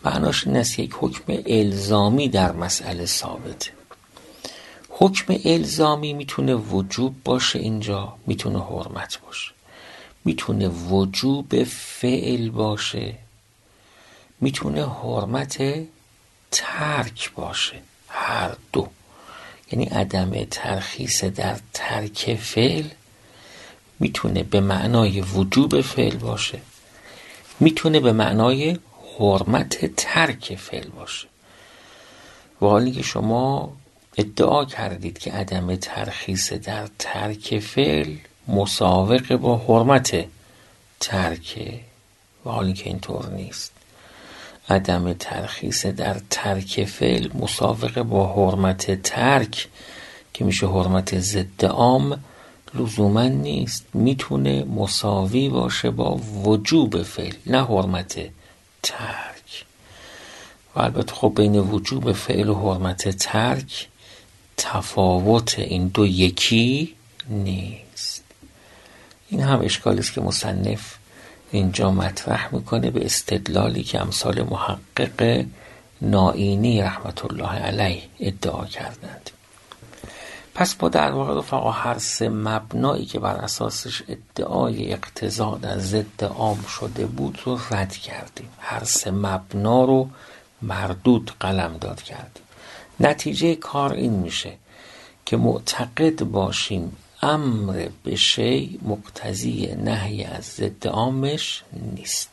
A: معناش این است یک حکم الزامی در مسئله ثابته. حکم الزامی میتونه وجوب باشه، اینجا میتونه حرمت باشه، میتونه وجوب فعل باشه، میتونه حرمت ترک باشه، هر دو. یعنی عدم ترخیص در ترک فعل میتونه به معنای وجوب فعل باشه، میتونه به معنای حرمت ترک فعل باشه. و حالی که شما ادعا کردید که عدم ترخیص در ترک فعل مساوق با حرمت ترک، و حالی که اینطور نیست. عدم ترخیص در ترک فعل مساوق با حرمت ترک که میشه حرمت ضد عام لزوما نیست، میتونه مساوی باشه با وجوب فعل، نه حرمت ترک. و البته خب بین وجوب فعل و حرمت ترک تفاوت این دو یکی نیست. این هم اشکالی است که مصنف اینجا مطرح میکنه به استدلالی که امثال محقق نائینی رحمت الله علیه ادعا کردند. پس با در واقع رفقا هر سه مبنایی که بر اساسش ادعای اقتضا در ضد عام شده بود رو رد کردیم، هر سه مبنا رو مردود قلمداد کردیم. نتیجه کار این میشه که معتقد باشیم امر به شی مقتضی نهی از ضد عامش نیست.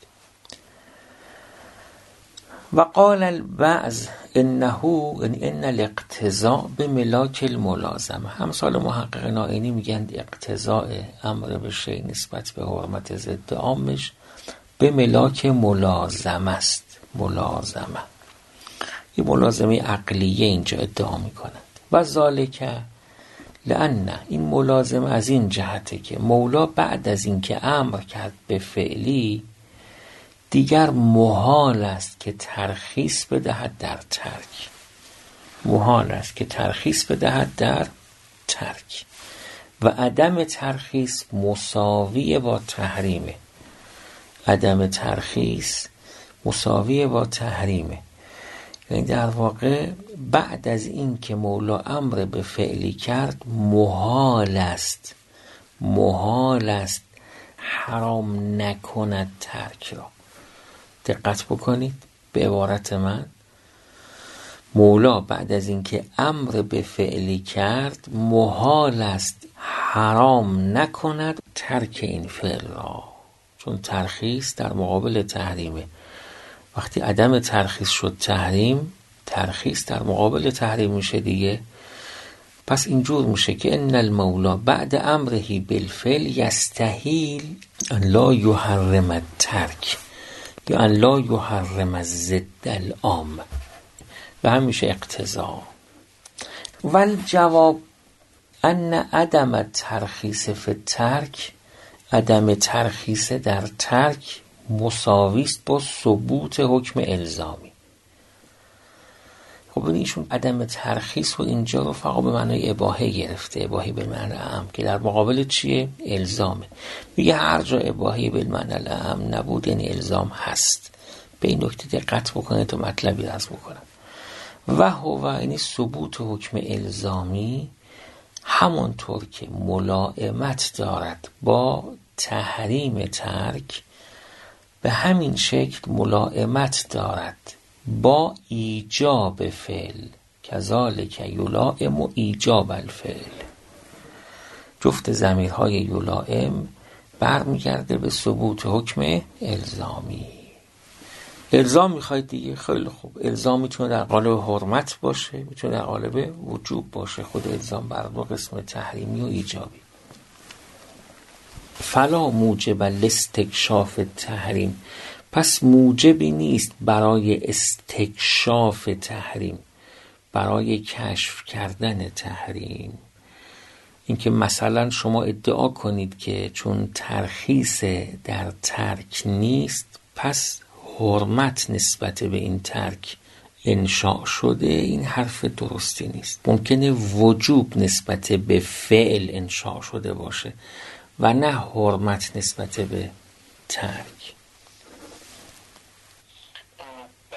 A: و قال البعض انه ان الاقتضاء به ملاک الملازمه. امثال محقق نائینی میگن اقتضاء امر به شی نسبت به حرمت ضد عامش به ملاک ملازمه است. ملازمه این ملازمه عقلیه اینجا ادعا میکنند. و ذالک لأن این ملازمه از این جهته که مولا بعد از این که امر کرد به فعلی دیگر محال است که ترخیص بدهد در ترک. محال است که ترخیص بدهد در ترک و عدم ترخیص مساوی با تحریمه. عدم ترخیص مساوی با تحریمه. یعنی در واقع بعد از این که مولا امر به فعلی کرد محال است محال است حرام نکند ترک را. دقت بکنید به عبارت من، مولا بعد از این که امر به فعلی کرد محال است حرام نکند ترک این فعل را، چون ترخیص در مقابل تحریمه. وقتی عدم ترخیص شد تحریم، ترخیص در مقابل تحریم میشه دیگه. پس اینجور میشه که ان المولا بعد امره بالفعل یستحیل ان لا یحرم الترک یا ان لا یحرم ضد العام و هم میشه اقتضا. والجواب ان عدم ترخیص فی الترک، عدم ترخیص در ترک مساویست با ثبوت حکم الزامی. خب ایشون عدم ترخیص و اینجا رو فقط به معنای اباحه گرفته، اباحه بالمعنی اعم، که در مقابل چیه؟ الزامه. میگه هر جا اباحه بالمعنی اعم نبود یعنی الزام هست. به این نکته دقت بکنه تا مطلبی عرض بکنم. و هو یعنی ثبوت حکم الزامی همانطور که ملائمت دارد با تحریم ترک، به همین شکل ملائمت دارد با ایجاب فعل، کذالک یلائم و ایجاب الفعل. جفت ضمیرهای یلائم برمیگرده به ثبوت حکم الزامی. الزام میخواید دیگه، خیلی خوب. الزام میتونه در قالب حرمت باشه، میتونه در قالب وجوب باشه. خود الزام بر دو قسم، تحریمی و ایجابی. فلا موجب لاستکشاف تحریم، پس موجبی نیست برای استکشاف تحریم، برای کشف کردن تحریم. اینکه مثلا شما ادعا کنید که چون ترخیص در ترک نیست پس حرمت نسبت به این ترک انشاء شده، این حرف درستی نیست. ممکنه وجوب نسبت به فعل انشاء شده باشه و نه حرمت نسبت به ترک.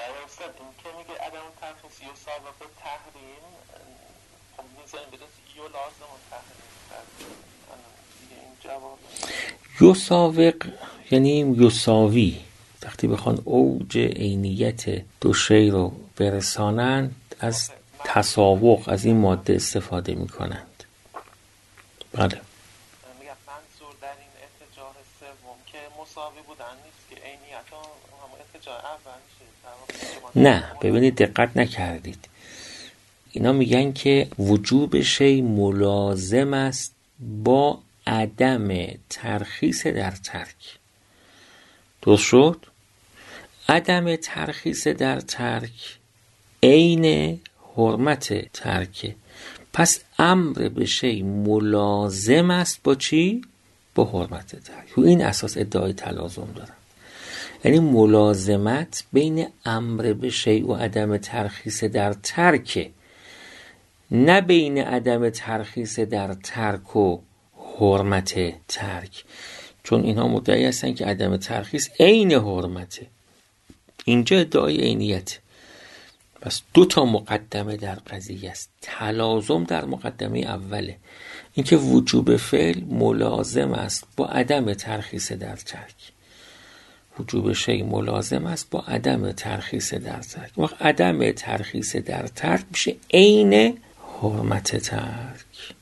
B: این که میگه عدم ترخیص یا سابق تحریم، خب میزنیم بدست یا لازم و تحریم دیگه این جواب
A: یساوق یعنی یساوی. وقتی بخوان اوج عینیت دو شی رو برسانند از تساوق از این ماده استفاده میکنند. بله
B: میگم منظور در این ارتجاع سوم که مساوی بودن نیست که عینیت هم ارتجاع اول میشه.
A: نه ببینید دقت نکردید، اینا میگن که وجوب شی ملازم است با عدم ترخیص در ترک. درست شد؟ عدم ترخیص در ترک عین حرمت ترک، پس امر به شی ملازم است با چی؟ با حرمت ترک. و این اساس ادعای تلازم دارن، یعنی ملازمت بین امر به شی و عدم ترخیص در ترک، نه بین عدم ترخیص در ترک و حرمت ترک، چون اینها مدعی هستن که عدم ترخیص عین حرمته. اینجا ادعای عینیت. پس دو تا مقدمه در قضیه است. تلازم در مقدمه اوله، اینکه وجوب فعل ملازم است با عدم ترخیص در ترک. وجوب شی ملازم است با عدم ترخیص در ترک. وقت عدم ترخیص در ترک میشه عین حرمت ترک.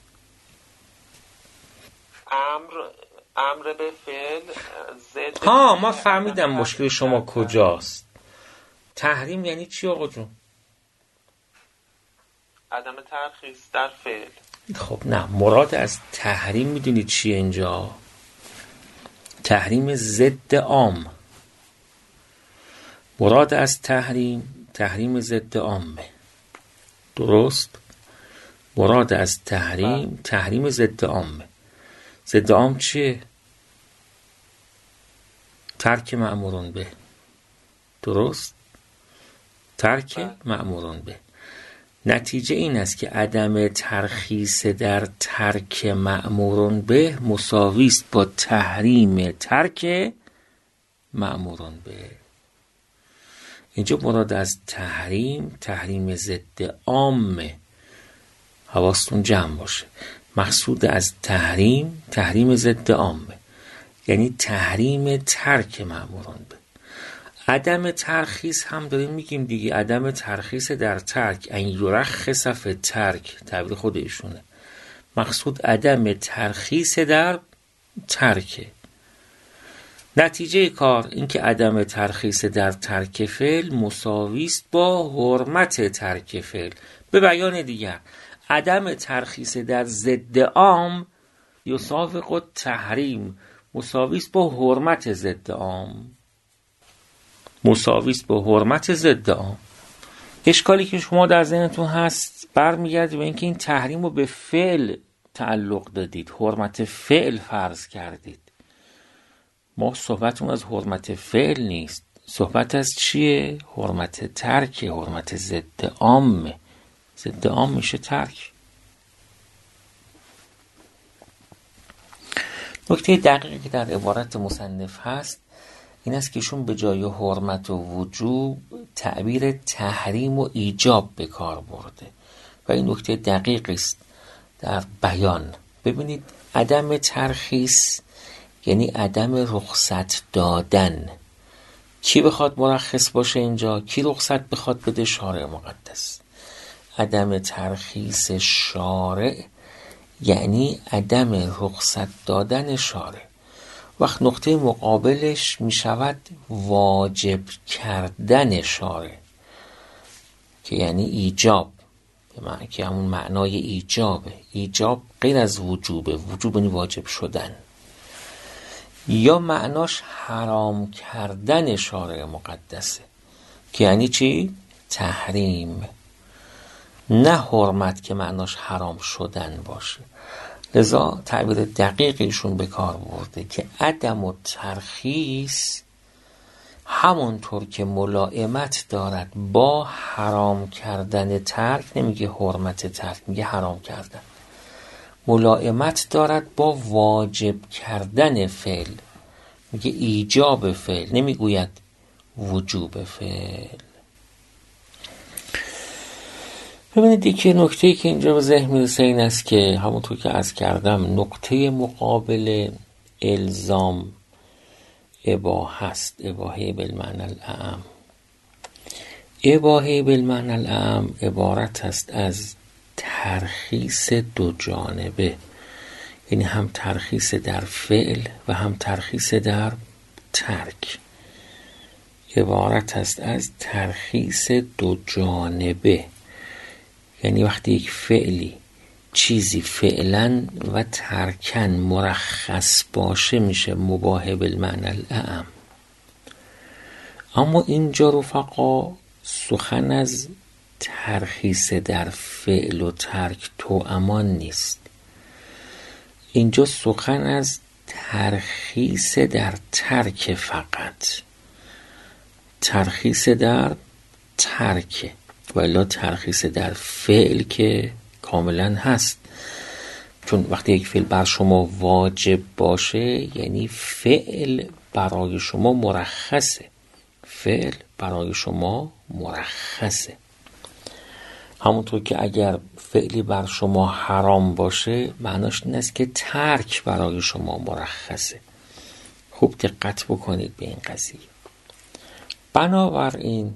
B: امر امر به فعل ضد.
A: ها ما فهمیدم مشکل شما کجاست. تحریم یعنی چی آقا جون؟
B: عدم ترخیص در فعل.
A: خب نه، مراد از تحریم میدونید چیه اینجا؟ تحریم ضد عام. مراد از تحریم تحریم ضد عامه. درست؟ مراد از تحریم تحریم ضد عامه. ضد عام چیه؟ ترک مأمورون به. درست؟ ترک مأمورون به. نتیجه این است که عدم ترخیص در ترک مأمورون به مساوی است با تحریم ترک مأمورون به. اینجا مراد از تحریم تحریم ضد عامه. حواستون جمع باشه. مقصود از تحریم تحریم ضد عامه، یعنی تحریم ترک مأمورون به. عدم ترخیص هم داریم میگیم دیگه. عدم ترخیص در ترک، ان یرخص فی ترک، تعبیر خود ایشونه. مقصود عدم ترخیص در ترک. نتیجه کار این که عدم ترخیص در ترک فعل مساوی است با حرمت ترک فعل. به بیان دیگر، عدم ترخیص در ضد عام یساوق التحریم مساوی است با حرمت ضد عام. مساوی است با حرمت ضد عام. اشکالی که شما در ذهنتون هست برمیگرده به اینکه این تحریم رو به فعل تعلق دادید، حرمت فعل فرض کردید. ما صحبتمون از حرمت فعل نیست، صحبت از چیه؟ حرمت ترک، حرمت ضد عام. ضد عام میشه ترک. نکته دقیقی که در عبارت مصنف هست این است که ایشون به جای حرمت و وجوب تعبیر تحریم و ایجاب به کار برده و این نکته دقیقی است در بیان. ببینید عدم ترخیص یعنی عدم رخصت دادن. کی بخواد مرخص باشه اینجا؟ کی رخصت بخواد بده؟ شارع مقدس. عدم ترخیص شارع یعنی عدم رخصت دادن شارع. وقت نقطه مقابلش می شود واجب کردن شارع که یعنی ایجاب، به معنی که همون معنای ایجابه. ایجاب غیر از وجوبه، وجوب یعنی واجب شدن. یا معناش حرام کردن شارع مقدسه که یعنی چی؟ تحریم. نه حرمت که معناش حرام شدن باشه. لذا تعبیر دقیقیشون به کار برده که عدم و ترخیص همونطور که ملائمت دارد با حرام کردن ترک، نمیگه حرمت ترک، میگه حرام کردن، ملائمت دارد با واجب کردن فعل، میگه ایجاب فعل، نمیگوید وجوب فعل. ببینید یکی نکته‌ای که اینجا به ذهن میرسه این است که همونطور که عرض کردم نقطه مقابل الزام اباحه است، اباحه بالمعنی الاعم. اباحه بالمعنی الاعم عبارت است از ترخیص دو جانبه، یعنی هم ترخیص در فعل و هم ترخیص در ترک. عبارت است از ترخیص دو جانبه، یعنی وقتی یک فعلی چیزی فعلا و ترکن مرخص باشه میشه مباح بالمعنی الاعم. اما اینجا رفقا سخن از ترخیص در فعل و ترک توامان نیست، اینجا سخن از ترخیص در ترک فقط، ترخیص در ترک، ولی ترخیص در فعل که کاملا هست. چون وقتی یک فعل بر شما واجب باشه یعنی فعل برای شما مرخصه، فعل برای شما مرخصه. همونطور که اگر فعلی بر شما حرام باشه معناش این است که ترک برای شما مرخصه. خوب دقت بکنید به این قضیه. بنابراین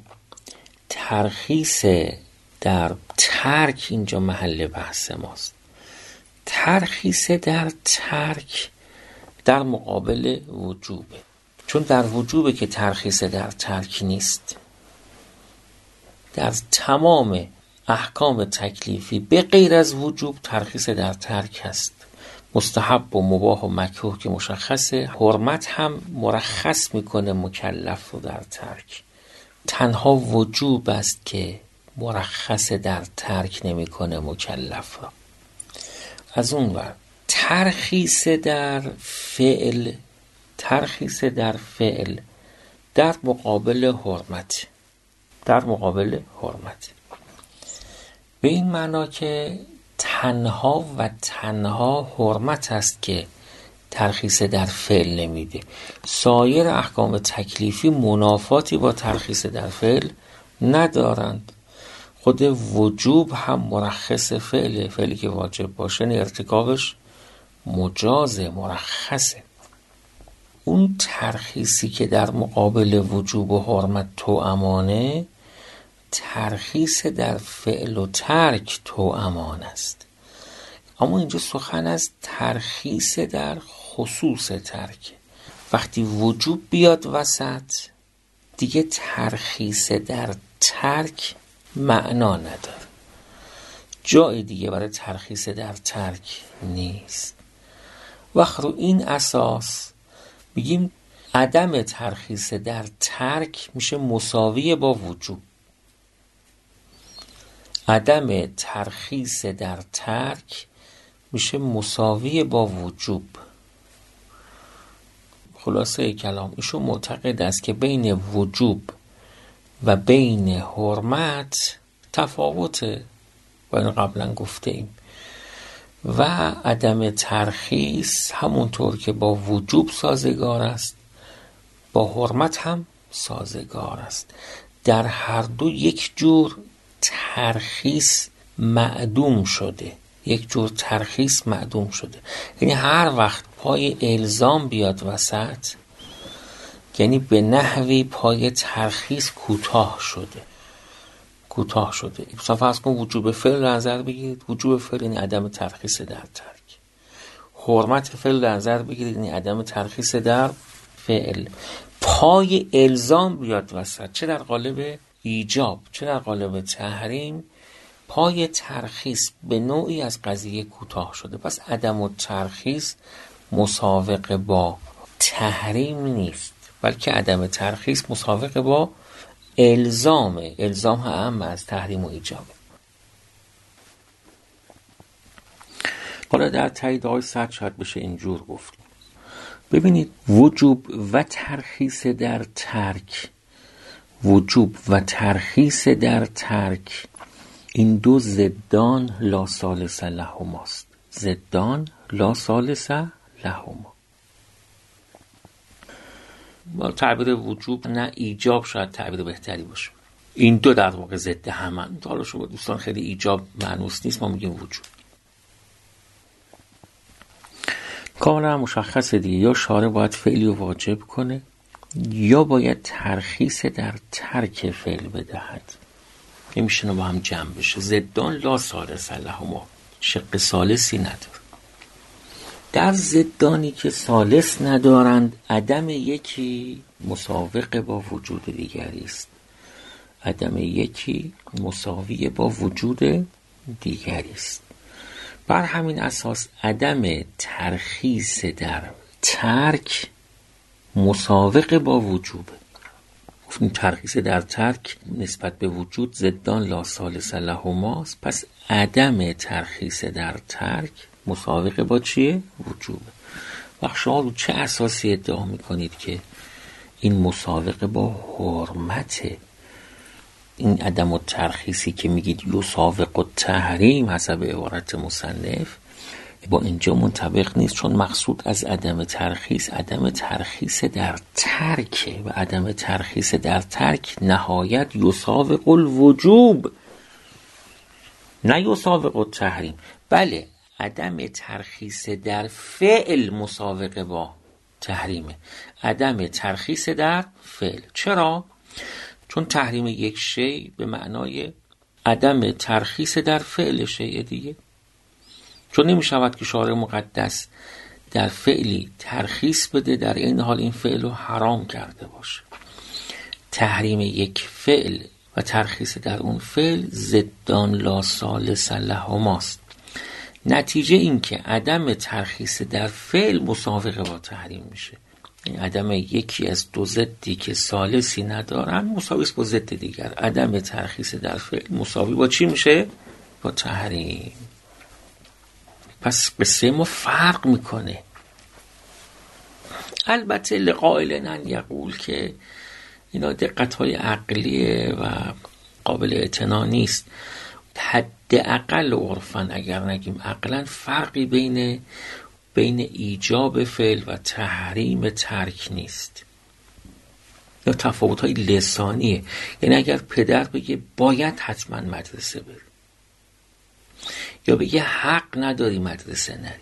A: ترخیص در ترک اینجا محل بحث ماست. ترخیص در ترک در مقابل وجوبه، چون در وجوبه که ترخیص در ترک نیست. در تمام احکام تکلیفی به غیر از وجوب ترخیص در ترک هست. مستحب و مباح و مکروه که مشخصه، حرمت هم مرخص میکنه مکلف رو در ترک. تنها وجوب است که مرخص در ترک نمیکنه مکلف را. از اون ور ترخیص در فعل، ترخیص در فعل در مقابل حرمت، در مقابل حرمت به این معنا که تنها و تنها حرمت است که ترخیص در فعل نمیده. سایر احکام تکلیفی منافاتی با ترخیص در فعل ندارند. خود وجوب هم مرخص فعله، فعلی که واجب باشه ارتکابش مجازه، مرخصه. اون ترخیصی که در مقابل وجوب و حرمت توامانه، ترخیص در فعل و ترک توامان است. اما اینجا سخن از ترخیص در خصوص ترک. وقتی وجوب بیاد وسط دیگه ترخیص در ترک معنا نداره، جای دیگه برای ترخیص در ترک نیست. وقت رو این اساس بگیم عدم ترخیص در ترک میشه مساوی با وجوب. عدم ترخیص در ترک میشه مساوی با وجوب. خلاصه کلام ایشون معتقد است که بین وجوب و بین حرمت تفاوته و این قبلا گفته ایم. و عدم ترخیص همونطور که با وجوب سازگار است با حرمت هم سازگار است. در هر دو یک جور ترخیص معدوم شده، یک جور ترخیص معدوم شده. یعنی هر وقت پای الزام بیاد وسط یعنی به نحوی پای ترخیص کوتاه شده، کوتاه شده. مثلا فرض کن وجوب فعل در نظر بگیرید، وجوب فعل یعنی عدم ترخیص در ترک. حرمت فعل در نظر بگیرید یعنی عدم ترخیص در فعل. پای الزام بیاد وسط، چه در قالب ایجاب چه در قالب تحریم، پای ترخیص به نوعی از قضیه کوتاه شده. پس عدم و ترخیص مساوق با تحریم نیست، بلکه عدم ترخیص مساوق با الزامه. الزام هم از تحریم و ایجابه. حالا در تایید آقای سعد شاید بشه اینجور گفت. ببینید وجوب و ترخیص در ترک، وجوب و ترخیص در ترک این دو ضدان لا ثالث لهماست. ضدان لا ثالث لهما. با تعبیر وجوب نه ایجاب شاید تعبیر بهتری باشه. این دو در واقع ضد همن. حالا شما دوستان خیلی ایجاب مانوس نیست، ما میگیم وجود. کاملا مشخصه دیگه، یا شارع باید فعلی رو واجب کنه یا باید ترخیص در ترک فعل بدهد. نمیشه با هم جمع بشه. ضدان لا ثالث لهما، شق ثالثی نداره. در ضدانی که ثالث ندارند عدم یکی مساوق با وجود دیگری است. عدم یکی مساوی با وجود دیگری است. بر همین اساس عدم ترخیص در ترک مساوق با وجوب. گفتیم ترخیص در ترک نسبت به وجود ضدان لا ثالث لهماست، پس عدم ترخیص در ترک مساوق با چیه؟ وجوبه. وقت شما رو چه اساسی ادعا میکنید که این مساوق با حرمته؟ این عدم و ترخیصی که میگید یساوق التحریم حسب عبارت مصنف با اینجا منطبق نیست، چون مقصود از عدم ترخیص عدم ترخیص در ترک و عدم ترخیص در ترک نهایت یساوق الوجوب نه یساوق التحریم. بله عدم ترخیص در فعل مساوق با تحریمه، عدم ترخیص در فعل. چرا؟ چون تحریم یک شی به معنای عدم ترخیص در فعل شیء دیگه. چون نمی شود که شارع مقدس در فعلی ترخیص بده در این حال این فعل رو حرام کرده باشه. تحریم یک فعل و ترخیص در اون فعل ضدان لا ثالث لهماست. نتیجه این که عدم ترخیص در فعل مساوقه با تحریم میشه. این عدم یکی از دو ضدی که ثالثی ندارن مساوی است با ضد دیگر. عدم ترخیص در فعل مساوی با چی میشه؟ با تحریم. پس قصه ما فرق میکنه. البته لقائلن ان یقول که اینا دقت‌های عقلیه و قابل اعتنا نیست. حداقل عرفاً اگر نگیم عقلاً فرقی بین بین ایجاب فعل و تحریم ترک نیست. یا تفاوت‌های لسانیه. یعنی اگر پدر بگه باید حتما مدرسه بری یا بگه حق نداری مدرسه نری،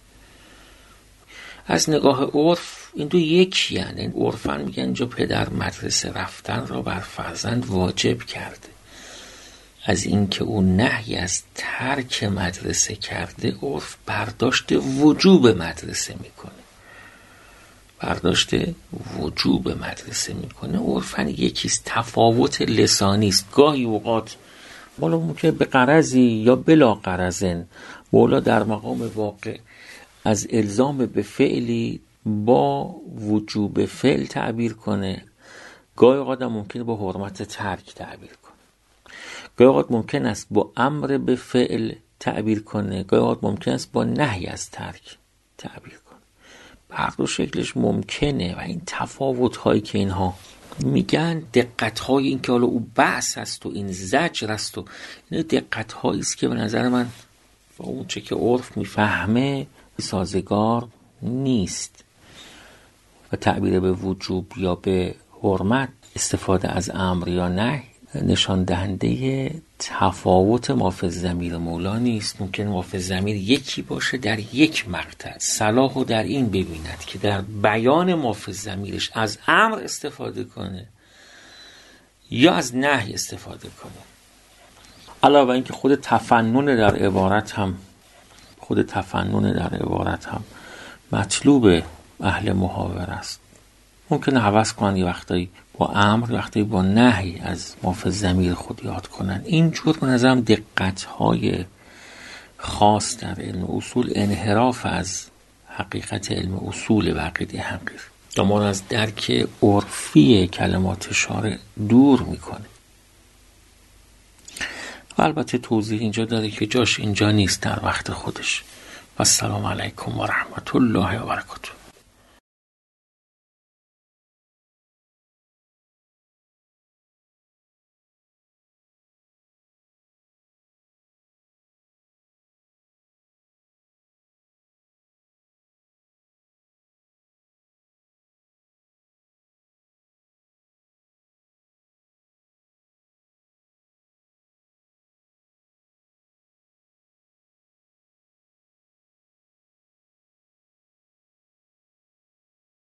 A: از نگاه عرف این دو یکی، یعنی عرفاً میگن اینجا پدر مدرسه رفتن را بر فرزند واجب کرده. از اینکه اون نهی از ترک مدرسه کرده عرف برداشت وجوب مدرسه میکنه. برداشت وجوب مدرسه میکنه. عرفاً یکیست، تفاوت لسانی است. گاهی اوقات مولا ممکنه به غرضی یا بلا غرضن مولا در مقام واقع از الزام به فعلی با وجوب فعل تعبیر کنه. گاهی اوقات ممکنه با حرمت ترک تعبیر کنه. گاهی اوقات ممکن است با امر به فعل تعبیر کنه. گاهی اوقات ممکن است با نهی از ترک تعبیر کنه. هر دو شکلش ممکنه و این تفاوت هایی که اینها میگن دقت های این که حالا او بحث است و این زجر است و این دقت هایی است که به نظر من با اون چه که عرف میفهمه سازگار نیست و تعبیر به وجوب یا به حرمت، استفاده از امر یا نهی نشان دهنده تفاوت مافی الضمیر مولا نیست. ممکن مافی الضمیر یکی باشه در یک مقطع، صلاح در این ببیند که در بیان مافی الضمیرش از امر استفاده کنه یا از نهی استفاده کنه. علاوه اینکه خود تفنن در عبارت هم خود تفنن در عبارت هم مطلوب اهل محاور است. ممکنه حوض کنن یه وقتایی با امر، وقتی با نهی از مافی الضمیر خود یاد کنن. اینجور به نظرم دقت‌های خاص در علم اصول انحراف از حقیقت علم اصول و عقیده حقیر تا ما را از درک عرفی کلمات شارع دور میکنه. و البته توضیح اینجا داره که جاش اینجا نیست در وقت خودش. و السلام علیکم و رحمت الله و برکاته.